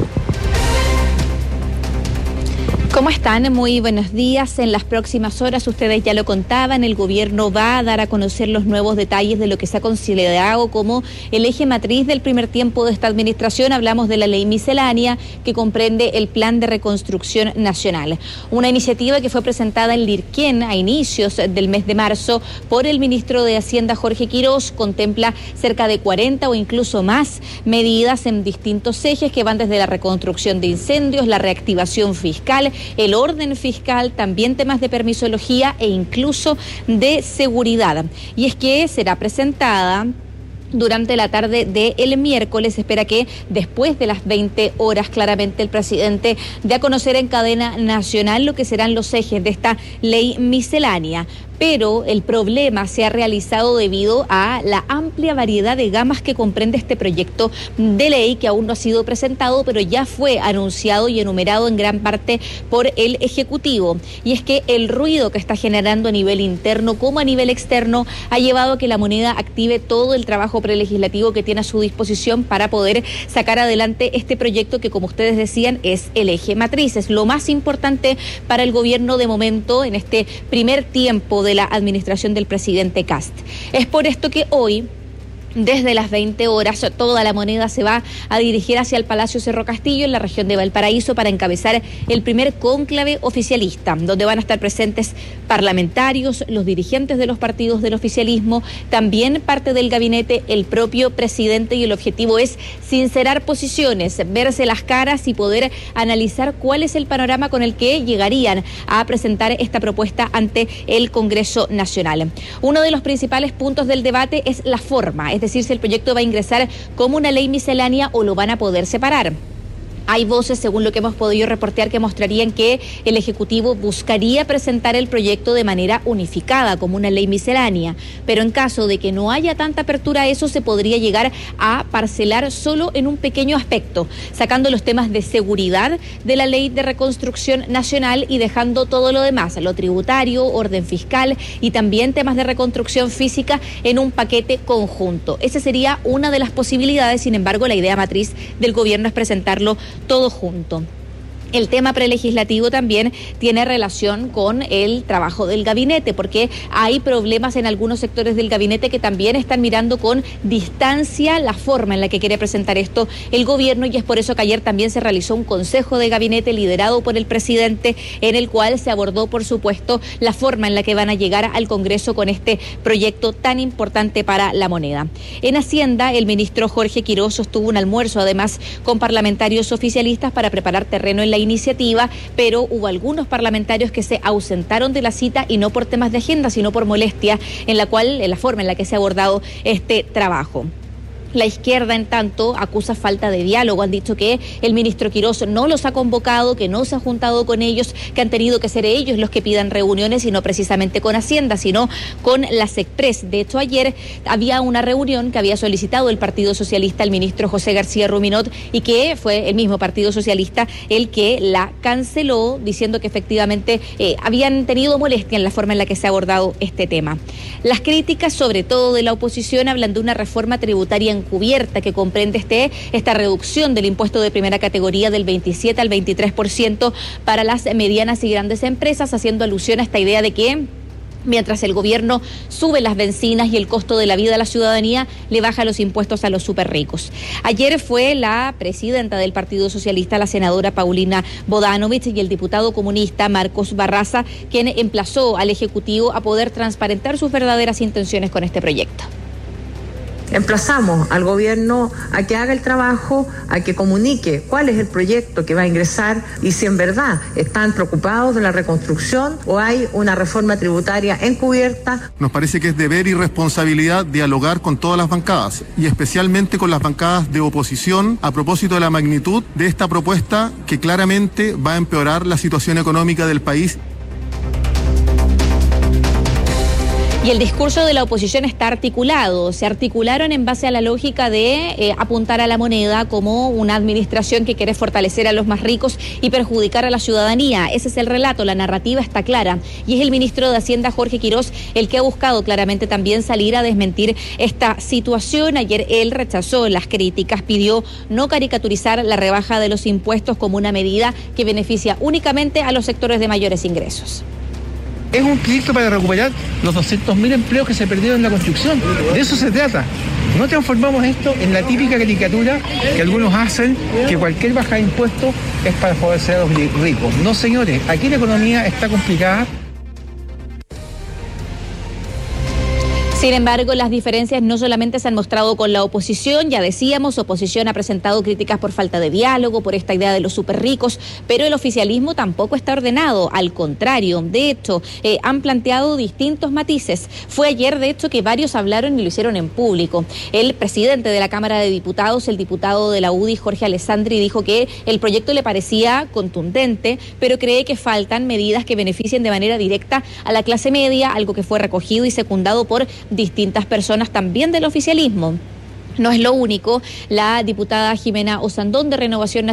Speaker 7: ¿Cómo están? Muy buenos días. En las próximas horas, ustedes ya lo contaban, el gobierno va a dar a conocer los nuevos detalles de lo que se ha considerado como el eje matriz del primer tiempo de esta administración. Hablamos de la ley miscelánea, que comprende el Plan de Reconstrucción Nacional. Una iniciativa que fue presentada en Lirquén a inicios del mes de marzo por el ministro de Hacienda, Jorge Quirós. Contempla cerca de cuarenta o incluso más medidas en distintos ejes que van desde la reconstrucción de incendios, la reactivación fiscal, el orden fiscal, también temas de permisología e incluso de seguridad. Y es que será presentada durante la tarde del miércoles. Se espera que después de las veinte horas, claramente el presidente dé a conocer en cadena nacional lo que serán los ejes de esta ley miscelánea. Pero el problema se ha realizado debido a la amplia variedad de gamas que comprende este proyecto de ley, que aún no ha sido presentado, pero ya fue anunciado y enumerado en gran parte por el Ejecutivo. Y es que el ruido que está generando a nivel interno como a nivel externo ha llevado a que la moneda active todo el trabajo prelegislativo que tiene a su disposición para poder sacar adelante este proyecto que, como ustedes decían, es el eje matriz. Es lo más importante para el gobierno de momento en este primer tiempo de la administración del presidente Kast. Es por esto que hoy, desde las veinte horas, toda la moneda se va a dirigir hacia el Palacio Cerro Castillo, en la región de Valparaíso, para encabezar el primer cónclave oficialista, donde van a estar presentes parlamentarios, los dirigentes de los partidos del oficialismo, también parte del gabinete, el propio presidente, y el objetivo es sincerar posiciones, verse las caras y poder analizar cuál es el panorama con el que llegarían a presentar esta propuesta ante el Congreso Nacional. Uno de los principales puntos del debate es la forma, es Es decir, si el proyecto va a ingresar como una ley miscelánea o lo van a poder separar. Hay voces, según lo que hemos podido reportear, que mostrarían que el Ejecutivo buscaría presentar el proyecto de manera unificada, como una ley miscelánea. Pero en caso de que no haya tanta apertura a eso, se podría llegar a parcelar solo en un pequeño aspecto, sacando los temas de seguridad de la Ley de Reconstrucción Nacional y dejando todo lo demás, lo tributario, orden fiscal y también temas de reconstrucción física en un paquete conjunto. Esa sería una de las posibilidades. Sin embargo, la idea matriz del gobierno es presentarlo todo junto. El tema prelegislativo también tiene relación con el trabajo del gabinete, porque hay problemas en algunos sectores del gabinete que también están mirando con distancia la forma en la que quiere presentar esto el gobierno, y es por eso que ayer también se realizó un consejo de gabinete liderado por el presidente, en el cual se abordó, por supuesto, la forma en la que van a llegar al Congreso con este proyecto tan importante para la moneda. En Hacienda, el ministro Jorge Quirós sostuvo un almuerzo, además, con parlamentarios oficialistas para preparar terreno en la iniciativa, pero hubo algunos parlamentarios que se ausentaron de la cita, y no por temas de agenda, sino por molestia en la cual, en la forma en la que se ha abordado este trabajo. La izquierda, en tanto, acusa falta de diálogo. Han dicho que el ministro Quirós no los ha convocado, que no se ha juntado con ellos, que han tenido que ser ellos los que pidan reuniones, y no precisamente con Hacienda, sino con la SECPRES. De hecho, ayer había una reunión que había solicitado el Partido Socialista al ministro José García Ruminot, y que fue el mismo Partido Socialista el que la canceló, diciendo que efectivamente eh, habían tenido molestia en la forma en la que se ha abordado este tema. Las críticas, sobre todo de la oposición, hablan de una reforma tributaria en cubierta que comprende este esta reducción del impuesto de primera categoría del veintisiete al veintitrés por ciento para las medianas y grandes empresas, haciendo alusión a esta idea de que mientras el gobierno sube las bencinas y el costo de la vida a la ciudadanía, le baja los impuestos a los súper ricos. Ayer fue la presidenta del Partido Socialista, la senadora Paulina Bodanovich, y el diputado comunista Marcos Barraza, quien emplazó al Ejecutivo a poder transparentar sus verdaderas intenciones con este proyecto.
Speaker 8: Emplazamos al gobierno a que haga el trabajo, a que comunique cuál es el proyecto que va a ingresar y si en verdad están preocupados de la reconstrucción o hay una reforma tributaria encubierta.
Speaker 10: Nos parece que es deber y responsabilidad dialogar con todas las bancadas y especialmente con las bancadas de oposición a propósito de la magnitud de esta propuesta que claramente va a empeorar la situación económica del país.
Speaker 7: Y el discurso de la oposición está articulado. Se articularon en base a la lógica de eh, apuntar a la moneda como una administración que quiere fortalecer a los más ricos y perjudicar a la ciudadanía. Ese es el relato, la narrativa está clara. Y es el ministro de Hacienda, Jorge Quirós, el que ha buscado claramente también salir a desmentir esta situación. Ayer él rechazó las críticas, pidió no caricaturizar la rebaja de los impuestos como una medida que beneficia únicamente a los sectores de mayores ingresos.
Speaker 11: Es un proyecto para recuperar los doscientos mil empleos que se perdieron en la construcción. De eso se trata. No transformamos esto en la típica caricatura que algunos hacen, que cualquier baja de impuestos es para favorecer a los ricos. No, señores, aquí la economía está complicada.
Speaker 7: Sin embargo, las diferencias no solamente se han mostrado con la oposición, ya decíamos, oposición ha presentado críticas por falta de diálogo, por esta idea de los súper ricos, pero el oficialismo tampoco está ordenado, al contrario, de hecho, eh, han planteado distintos matices. Fue ayer, de hecho, que varios hablaron y lo hicieron en público. El presidente de la Cámara de Diputados, el diputado de la U D I, Jorge Alessandri, dijo que el proyecto le parecía contundente, pero cree que faltan medidas que beneficien de manera directa a la clase media, algo que fue recogido y secundado por distintas personas también del oficialismo. No es lo único, la diputada Jimena Osandón de Renovación Nacional